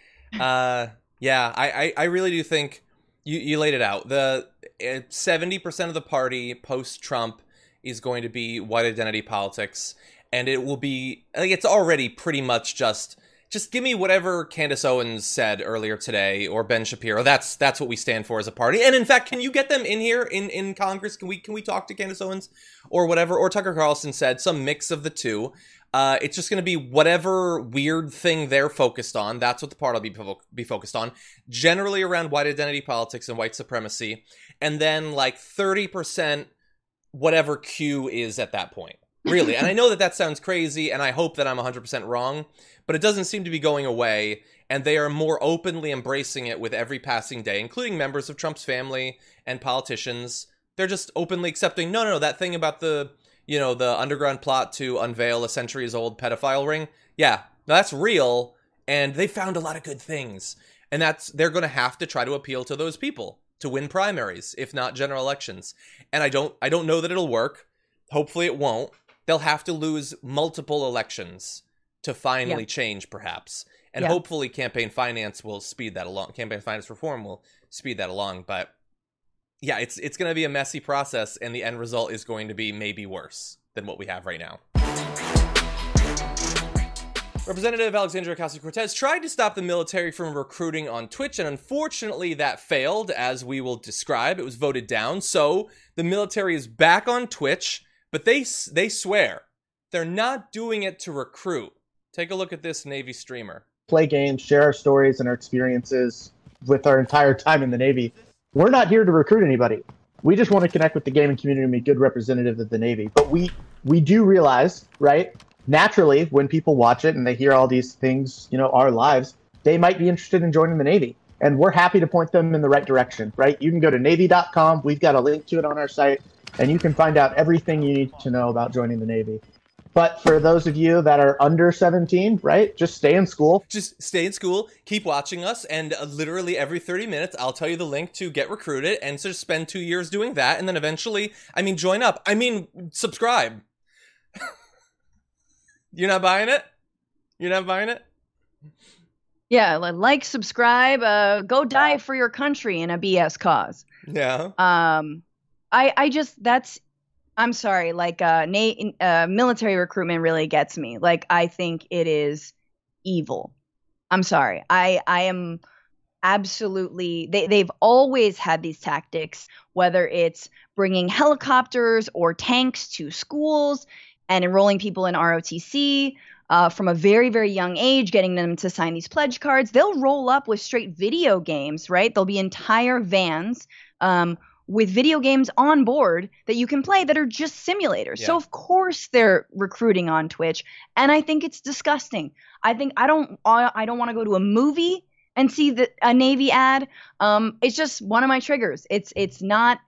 Uh... Yeah, I, I, I really do think you, you laid it out. The uh, seventy percent of the party post-Trump is going to be white identity politics, and it will be, I think it's already pretty much just, just give me whatever Candace Owens said earlier today, or Ben Shapiro. That's that's what we stand for as a party. And in fact, can you get them in here in, in Congress? Can we can we talk to Candace Owens or whatever? Or Tucker Carlson said, some mix of the two. Uh, it's just going to be whatever weird thing they're focused on. That's what the party will be, fo- be focused on. Generally around white identity politics and white supremacy. And then like thirty percent whatever Q is at that point. Really. And I know that that sounds crazy, and I hope that I'm one hundred percent wrong. But it doesn't seem to be going away. And they are more openly embracing it with every passing day, including members of Trump's family and politicians. They're just openly accepting, no, no, no, that thing about the... you know, the underground plot to unveil a centuries-old pedophile ring. Yeah, that's real, and they found a lot of good things. And that's they're going to have to try to appeal to those people to win primaries, if not general elections. And I don't I don't know that it'll work. Hopefully it won't. They'll have to lose multiple elections to finally yeah. change, perhaps. And yeah. hopefully campaign finance will speed that along. Campaign finance reform will speed that along, but... yeah, it's it's going to be a messy process, and the end result is going to be maybe worse than what we have right now. Representative Alexandria Ocasio-Cortez tried to stop the military from recruiting on Twitch, and unfortunately that failed, as we will describe. It was voted down, so the military is back on Twitch, but they they swear they're not doing it to recruit. Take a look at this Navy streamer. Play games, share our stories and our experiences with our entire time in the Navy. We're not here to recruit anybody. We just want to connect with the gaming community and be good representatives of the Navy. But we we do realize, right, naturally, when people watch it and they hear all these things, you know, our lives, they might be interested in joining the Navy. And we're happy to point them in the right direction, right? You can go to Navy dot com. We've got a link to it on our site, and you can find out everything you need to know about joining the Navy. But for those of you that are under seventeen, right, just stay in school. Just stay in school, keep watching us, and uh, literally every thirty minutes, I'll tell you the link to get recruited, and so just spend two years doing that, and then eventually, I mean, join up. I mean, subscribe. You're not buying it? You're not buying it? Yeah, like, subscribe, uh, go die for your country in a B S cause. Yeah. Um, I, I just, that's... I'm sorry, like uh, na- uh, military recruitment really gets me. Like, I think it is evil. I'm sorry. I I am absolutely, they, they've always had these tactics, whether it's bringing helicopters or tanks to schools and enrolling people in R O T C uh, from a very, very young age, getting them to sign these pledge cards. They'll roll up with straight video games, right? There'll be entire vans um, with video games on board that you can play that are just simulators. Yeah. So of course they're recruiting on Twitch, and I think it's disgusting. I think I don't I don't want to go to a movie and see the, a Navy ad. Um, it's just one of my triggers. It's it's not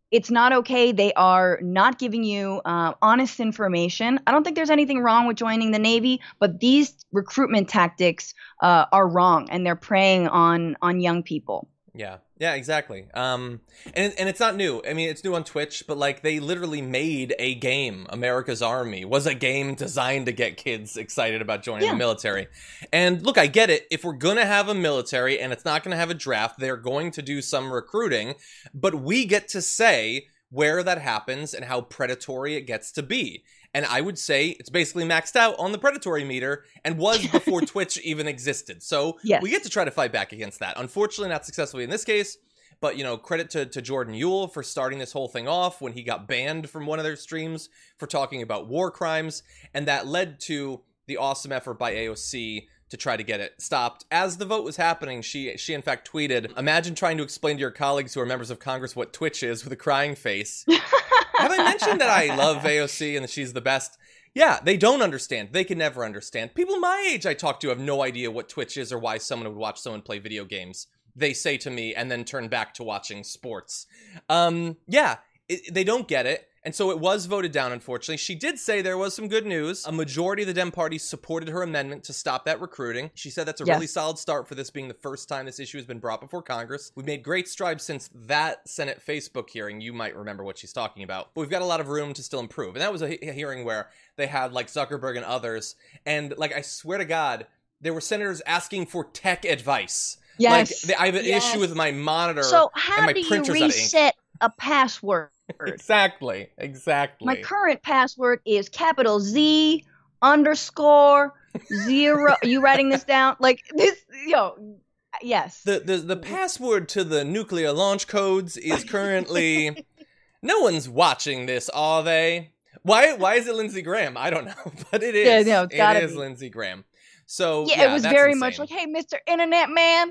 It's not okay. They are not giving you uh, honest information. I don't think there's anything wrong with joining the Navy, but these recruitment tactics uh, are wrong, and they're preying on on young people. Yeah, yeah, exactly. Um, and and it's not new. I mean, it's new on Twitch, but like they literally made a game. America's Army was a game designed to get kids excited about joining Yeah. the military. And look, I get it. If we're gonna have a military and it's not gonna have a draft, they're going to do some recruiting. But we get to say where that happens and how predatory it gets to be. And I would say it's basically maxed out on the predatory meter and was before Twitch even existed. So Yes. we get to try to fight back against that. Unfortunately, not successfully in this case. But, you know, credit to, to Jordan Ewell for starting this whole thing off when he got banned from one of their streams for talking about war crimes. And that led to the awesome effort by A O C to try to get it stopped. As the vote was happening, she, she in fact tweeted, "Imagine trying to explain to your colleagues who are members of Congress what Twitch is with a crying face." Have I mentioned that I love A O C and that she's the best? Yeah, they don't understand. They can never understand. People my age I talk to have no idea what Twitch is or why someone would watch someone play video games. They say to me and then turn back to watching sports. Um, yeah, it, they don't get it. And so it was voted down, unfortunately. She did say there was some good news. A majority of the Dem Party supported her amendment to stop that recruiting. She said that's a Yes. really solid start for this being the first time this issue has been brought before Congress. We've made great strides since that Senate Facebook hearing. You might remember what she's talking about. But we've got a lot of room to still improve. And that was a, he- a hearing where they had like Zuckerberg and others. And like, I swear to God, there were senators asking for tech advice. Yes. Like, I have an Yes. issue with my monitor So and how my do you printer's out of ink. reset a password? Exactly. Exactly. My current password is capital Z underscore zero. Are you writing this down? Like this, yo, yes. The, the the password to the nuclear launch codes is currently... No one's watching this, are they? Why Why is it Lindsey Graham? I don't know, but it is. Yeah, no, it's gotta it is be. Lindsey Graham. So yeah, yeah, it was that's very insane. much like, hey, Mister Internet Man.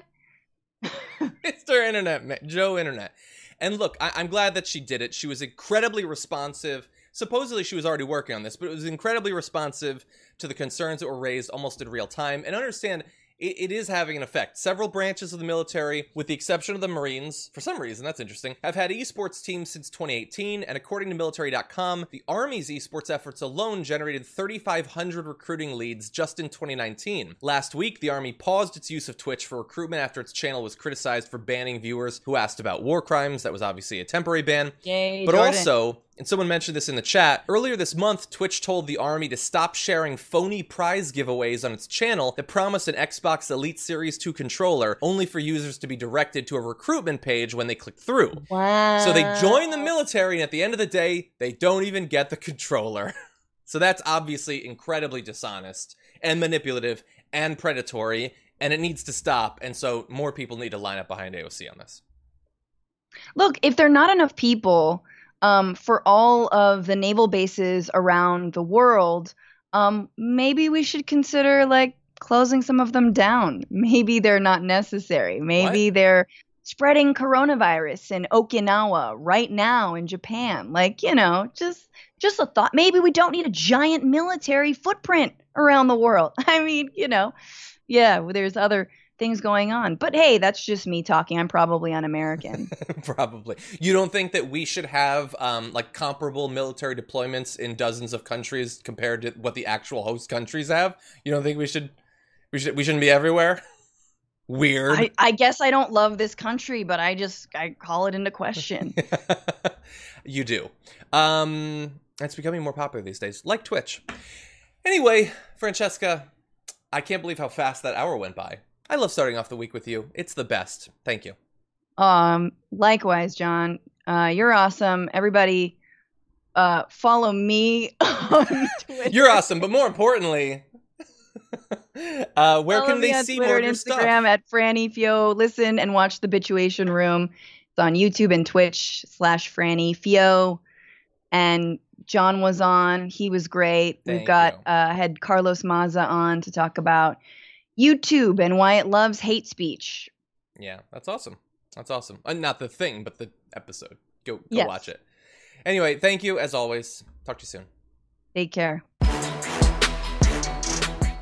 Mister Internet, Ma- Joe Internet. And look, I- I'm glad that she did it. She was incredibly responsive. Supposedly she was already working on this, but it was incredibly responsive to the concerns that were raised almost in real time. And understand, it, it is having an effect. Several branches of the military, with the exception of the Marines, for some reason, that's interesting, have had esports teams since twenty eighteen. And according to military dot com, the Army's esports efforts alone generated thirty-five hundred recruiting leads just in twenty nineteen. Last week, the Army paused its use of Twitch for recruitment after its channel was criticized for banning viewers who asked about war crimes. That was obviously a temporary ban. Yay, But Jordan. also, and someone mentioned this in the chat, earlier this month, Twitch told the Army to stop sharing phony prize giveaways on its channel that promised an Xbox Elite Series two controller, only for users to be directed to a recruitment page when they click through. Wow. So they join the military, and at the end of the day, they don't even get the controller. So that's obviously incredibly dishonest and manipulative and predatory, and it needs to stop. And so more people need to line up behind A O C on this. Look, if there are not enough people um, for all of the naval bases around the world, um, maybe we should consider like closing some of them down. Maybe they're not necessary. Maybe What? they're spreading coronavirus in Okinawa right now in Japan. Like, you know, just just a thought. Maybe we don't need a giant military footprint around the world. I mean, you know, yeah, well, there's other things going on. But hey, that's just me talking. I'm probably un-American. Probably. You don't think that we should have um, like comparable military deployments in dozens of countries compared to what the actual host countries have? You don't think we should we should we shouldn't be everywhere? Weird. I, I guess I don't love this country, but I just I call it into question. You do. Um, it's becoming more popular these days, like Twitch. Anyway, Francesca, I can't believe how fast that hour went by. I love starting off the week with you. It's the best. Thank you. Um, likewise, John. Uh, you're awesome. Everybody, uh, follow me on Twitter. You're awesome, but more importantly, uh, where Follow can me they on see Twitter more of and your Instagram stuff? at Franny Fio. Listen and watch the Bituation Room. It's on YouTube and Twitch slash Franny Fio. And John was on. He was great. We've Thank got you. uh, had Carlos Maza on to talk about YouTube and why it loves hate speech. Yeah, that's awesome. That's awesome. Uh, not the thing, but the episode. Go, go Yes. watch it. Anyway, thank you as always. Talk to you soon. Take care.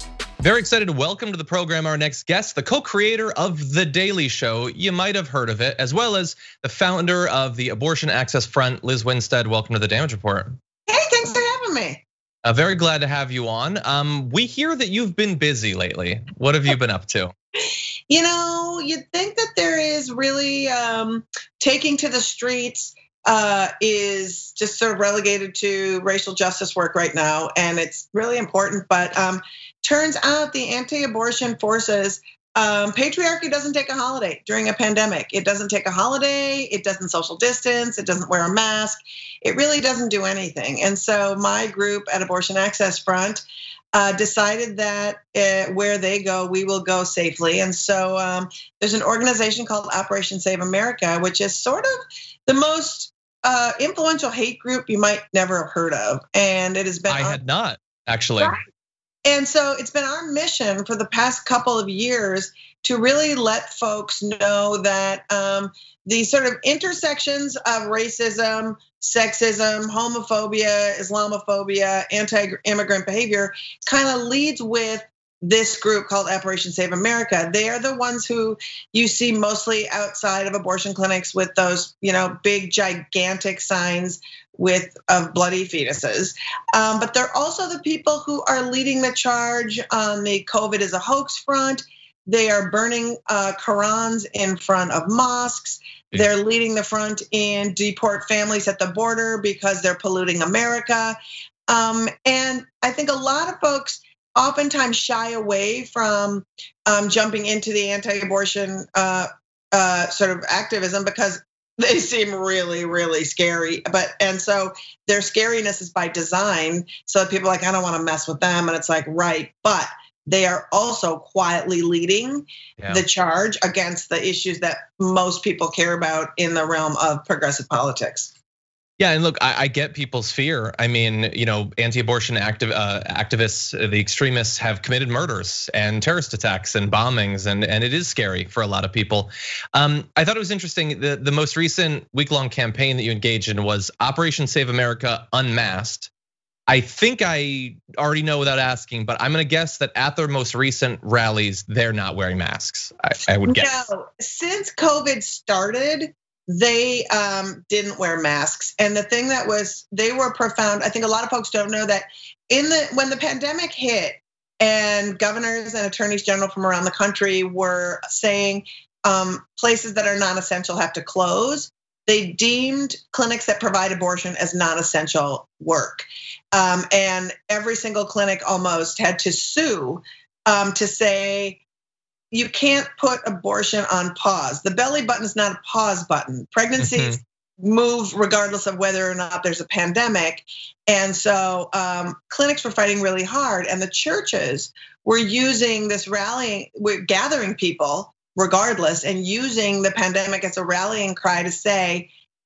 Very excited to welcome to the program our next guest, the co-creator of The Daily Show. You might have heard of it, as well as the founder of the Abortion Access Front, Liz Winstead. Welcome to the Damage Report. Hey, thanks for having me. Uh, very glad to have you on. Um, we hear that you've been busy lately. What have you been up to? You know, you'd think that there is really um, taking to the streets uh, is just sort of relegated to racial justice work right now, and it's really important. But um, turns out the anti-abortion forces, um, patriarchy doesn't take a holiday during a pandemic. It doesn't take a holiday. It doesn't social distance. It doesn't wear a mask. It really doesn't do anything. And so my group at Abortion Access Front Uh, decided that uh, where they go, we will go safely. And so um, there's an organization called Operation Save America, which is sort of the most uh, influential hate group you might never have heard of. And it has been- I had not, actually. Right. And so it's been our mission for the past couple of years to really let folks know that um, the sort of intersections of racism, sexism, homophobia, Islamophobia, anti-immigrant behavior kind of leads with this group called Operation Save America. They are the ones who you see mostly outside of abortion clinics with those, you know, big gigantic signs with of bloody fetuses. Um, but they're also the people who are leading the charge on the COVID is a hoax front. They are burning uh, Qurans in front of mosques. They're leading the front in deport families at the border because they're polluting America. Um, and I think a lot of folks oftentimes shy away from um, jumping into the anti-abortion uh, uh, sort of activism because they seem really, really scary. But and so their scariness is by design. So people are like, I don't want to mess with them. And it's like, right, but they are also quietly leading yeah. the charge against the issues that most people care about in the realm of progressive politics. Yeah, and look, I, I get people's fear. I mean, you know, anti-abortion active, uh, activists, the extremists have committed murders and terrorist attacks and bombings, and, and it is scary for a lot of people. Um, I thought it was interesting, the, the most recent week-long campaign that you engaged in was Operation Save America Unmasked. I think I already know without asking, but I'm gonna guess that at their most recent rallies, they're not wearing masks, I, I would guess. No, since COVID started, they um, didn't wear masks. And the thing that was, they were profound. I think a lot of folks don't know that in the when the pandemic hit and governors and attorneys general from around the country were saying um, places that are non-essential have to close, they deemed clinics that provide abortion as non-essential work. Um, and every single clinic almost had to sue um, to say, you can't put abortion on pause. The belly button is not a pause button. Pregnancies mm-hmm. move regardless of whether or not there's a pandemic. And so um, clinics were fighting really hard, and the churches were using this rallying, we're gathering people regardless, and using the pandemic as a rallying cry to say,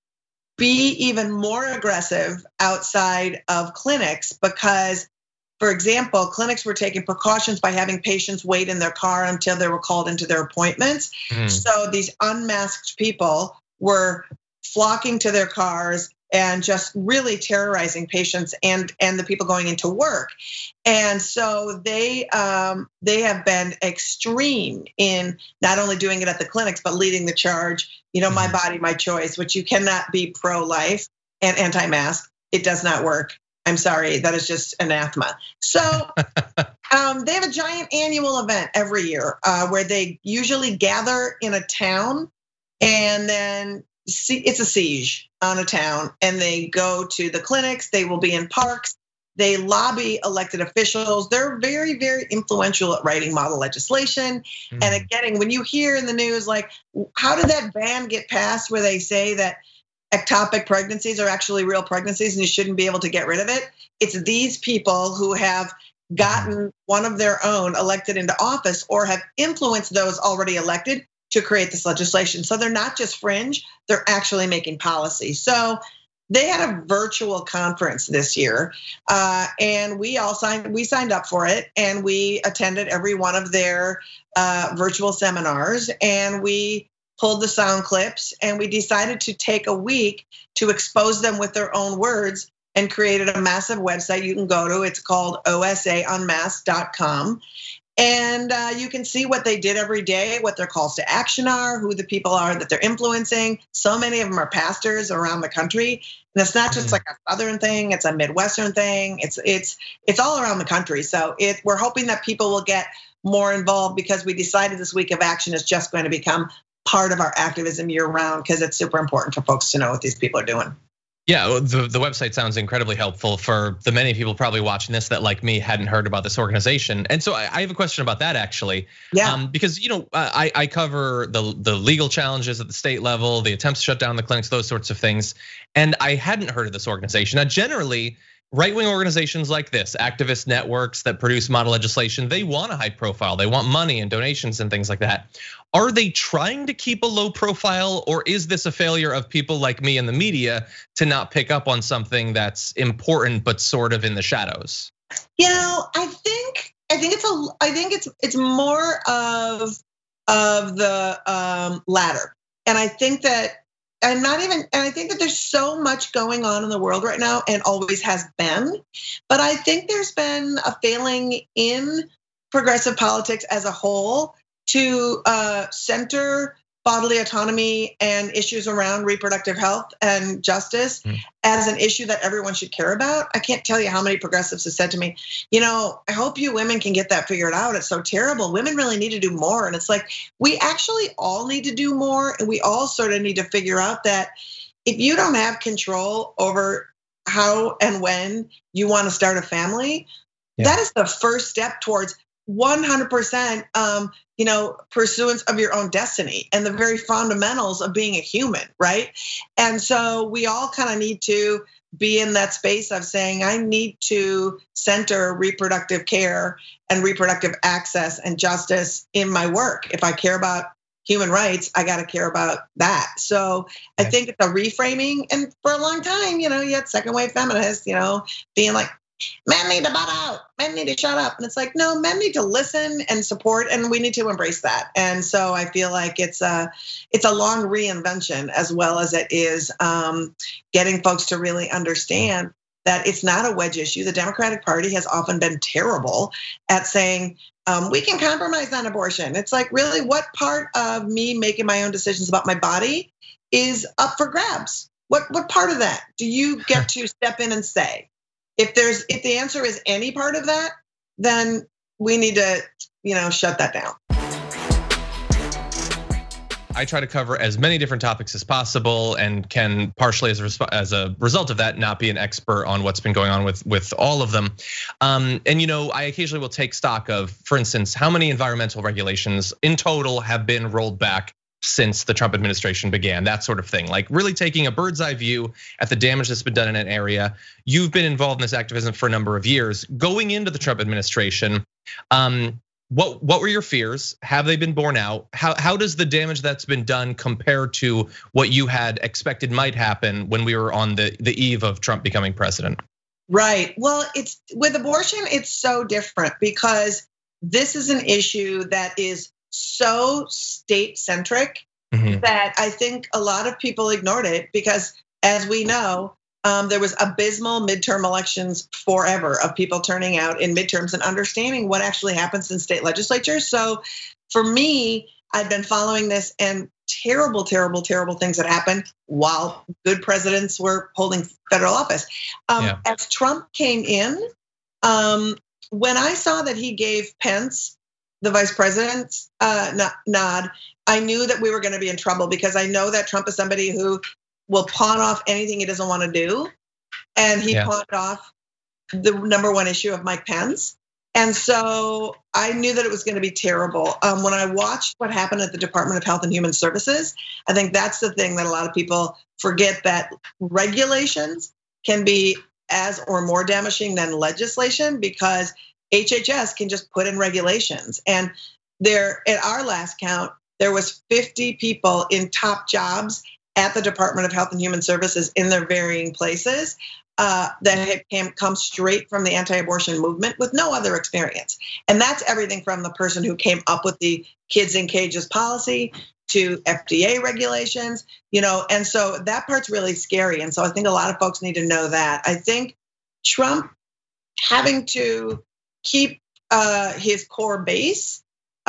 be even more aggressive outside of clinics, because for example, clinics were taking precautions by having patients wait in their car until they were called into their appointments. Mm. So these unmasked people were flocking to their cars and just really terrorizing patients and, and the people going into work. And so they um, they have been extreme in not only doing it at the clinics, but leading the charge, you know, my body, my choice, which you cannot be pro-life and anti-mask. It does not work. I'm sorry, that is just anathema. So um, they have a giant annual event every year uh, where they usually gather in a town, and then see, it's a siege on a town, and they go to the clinics, they will be in parks, they lobby elected officials. They're very, very influential at writing model legislation. Mm. And at getting, when you hear in the news, like, how did that ban get passed where they say that ectopic pregnancies are actually real pregnancies and you shouldn't be able to get rid of it? It's these people who have gotten one of their own elected into office or have influenced those already elected to create this legislation. So they're not just fringe, they're actually making policy. So they had a virtual conference this year, uh, and we all signed, we signed up for it, and we attended every one of their uh, virtual seminars, and we pulled the sound clips, and we decided to take a week to expose them with their own words and created a massive website you can go to. It's called O S A unmasked dot com. And uh, you can see what they did every day, what their calls to action are, who the people are that they're influencing. So many of them are pastors around the country. And it's not just like a Southern thing, it's a Midwestern thing. It's it's it's all around the country. So it we're hoping that people will get more involved, because we decided this week of action is just going to become part of our activism year round, because it's super important for folks to know what these people are doing. Yeah, the, the website sounds incredibly helpful for the many people probably watching this that, like me, hadn't heard about this organization. And so I, I have a question about that, actually. Yeah. Um, because, you know, I, I cover the, the legal challenges at the state level, the attempts to shut down the clinics, those sorts of things. And I hadn't heard of this organization. Now, generally, right-wing organizations like this, activist networks that produce model legislation, they want a high profile. They want money and donations and things like that. Are they trying to keep a low profile, or is this a failure of people like me in the media to not pick up on something that's important but sort of in the shadows? You know, I think I think it's a I think it's it's more of of the um, latter, and I think that I'm not even, and I think that there's so much going on in the world right now, and always has been. But I think there's been a failing in progressive politics as a whole to uh, center bodily autonomy and issues around reproductive health and justice mm. as an issue that everyone should care about. I can't tell you how many progressives have said to me, you know, I hope you women can get that figured out. It's so terrible. Women really need to do more. And it's like, we actually all need to do more. And we all sort of need to figure out that if you don't have control over how and when you want to start a family, yeah. that is the first step towards one hundred percent, um, you know, pursuance of your own destiny and the very fundamentals of being a human, right? And so we all kind of need to be in that space of saying, I need to center reproductive care and reproductive access and justice in my work. If I care about human rights, I got to care about that. So I think it's a reframing. And for a long time, you know, you had second wave feminists, you know, being like, men need to butt out, men need to shut up. And it's like, no, men need to listen and support, and we need to embrace that. And so I feel like it's a, it's a long reinvention, as well as it is um, getting folks to really understand that it's not a wedge issue. The Democratic Party has often been terrible at saying, um, we can compromise on abortion. It's like, really, what part of me making my own decisions about my body is up for grabs? What, what part of that do you get to step in and say? If there's, if the answer is any part of that, then we need to, you know, shut that down. I try to cover as many different topics as possible, and can partially as a, as a result of that not be an expert on what's been going on with with all of them. Um, and you know, I occasionally will take stock of, for instance, how many environmental regulations in total have been rolled back since the Trump administration began, that sort of thing. Like really taking a bird's eye view at the damage that's been done in an area. You've been involved in this activism for a number of years. Going into the Trump administration, um, what what were your fears? Have they been borne out? How how does the damage that's been done compare to what you had expected might happen when we were on the, the eve of Trump becoming president? Right. Well, it's with abortion, it's so different, because this is an issue that is so state-centric mm-hmm. that I think a lot of people ignored it, because as we know, um, there was abysmal midterm elections forever of people turning out in midterms and understanding what actually happens in state legislatures. So for me, I've been following this, and terrible, terrible, terrible things that happened while good presidents were holding federal office. Um, yeah. As Trump came in, um, when I saw that he gave Pence the vice president's uh, nod, I knew that we were going to be in trouble, because I know that Trump is somebody who will pawn off anything he doesn't want to do. And he yeah. pawned off the number one issue of Mike Pence. And so I knew that it was going to be terrible. Um, when I watched what happened at the Department of Health and Human Services, I think that's the thing that a lot of people forget, that regulations can be as or more damaging than legislation, because H H S can just put in regulations. And there, at our last count, there was fifty people in top jobs at the Department of Health and Human Services in their varying places uh, that had came, come straight from the anti-abortion movement with no other experience. And that's everything from the person who came up with the kids in cages policy to F D A regulations, you know, and so that part's really scary. And so I think a lot of folks need to know that. I think Trump having to keep uh, his core base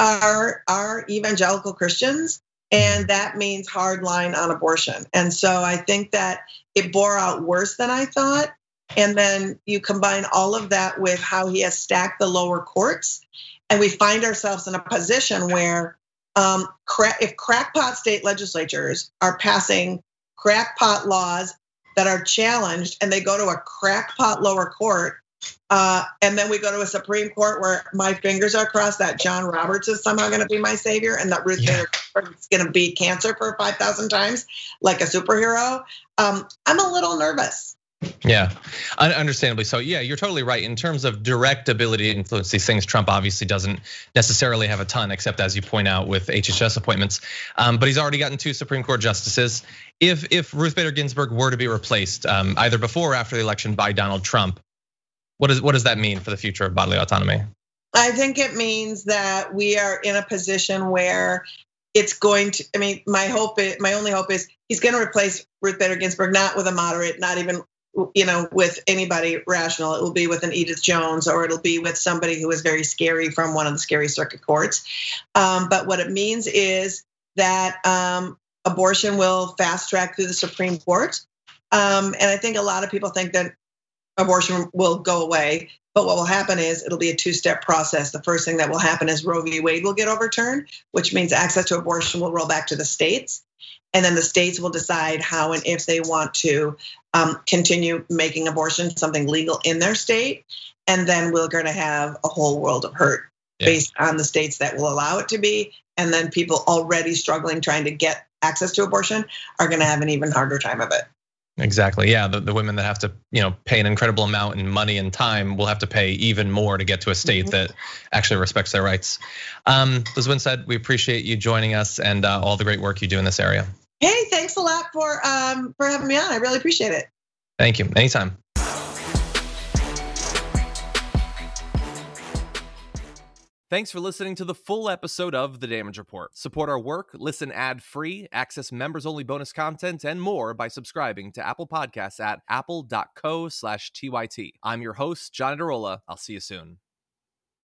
are are evangelical Christians, and that means hard line on abortion. And so I think that it bore out worse than I thought. And then you combine all of that with how he has stacked the lower courts, and we find ourselves in a position where um, crack, if crackpot state legislatures are passing crackpot laws that are challenged, and they go to a crackpot lower court, uh, and then we go to a Supreme Court where my fingers are crossed that John Roberts is somehow going to be my savior, and that Ruth Bader Ginsburg is going to beat cancer for five thousand times like a superhero. Um, I'm a little nervous. Yeah, understandably so. Yeah, you're totally right. In terms of direct ability to influence these things, Trump obviously doesn't necessarily have a ton, except as you point out with H H S appointments. Um, but he's already gotten two Supreme Court justices. If if Ruth Bader Ginsburg were to be replaced, um, either before or after the election by Donald Trump, what does what does that mean for the future of bodily autonomy? I think it means that we are in a position where it's going to. I mean, my hope, is, my only hope is he's going to replace Ruth Bader Ginsburg, not with a moderate, not even, you know, with anybody rational. It will be with an Edith Jones, or it'll be with somebody who is very scary from one of the scary circuit courts. Um, but what it means is that um, abortion will fast track through the Supreme Court. Um, and I think a lot of people think that abortion will go away. But what will happen is it'll be a two-step process. The first thing that will happen is Roe v. Wade will get overturned, which means access to abortion will roll back to the states. And then the states will decide how and if they want to um, continue making abortion something legal in their state. And then we're going to have a whole world of hurt yeah. based on the states that will allow it to be. And then people already struggling trying to get access to abortion are going to have an even harder time of it. Exactly. Yeah, the, the women that have to, you know, pay an incredible amount in money and time will have to pay even more to get to a state mm-hmm. that actually respects their rights. Um, as Wynn said, we appreciate you joining us and all the great work you do in this area. Hey, thanks a lot for um, for having me on. I really appreciate it. Thank you. Anytime. Thanks for listening to the full episode of The Damage Report. Support our work, listen ad-free, access members-only bonus content, and more by subscribing to Apple Podcasts at apple dot co slash T Y T. I'm your host, John Adarola. I'll see you soon.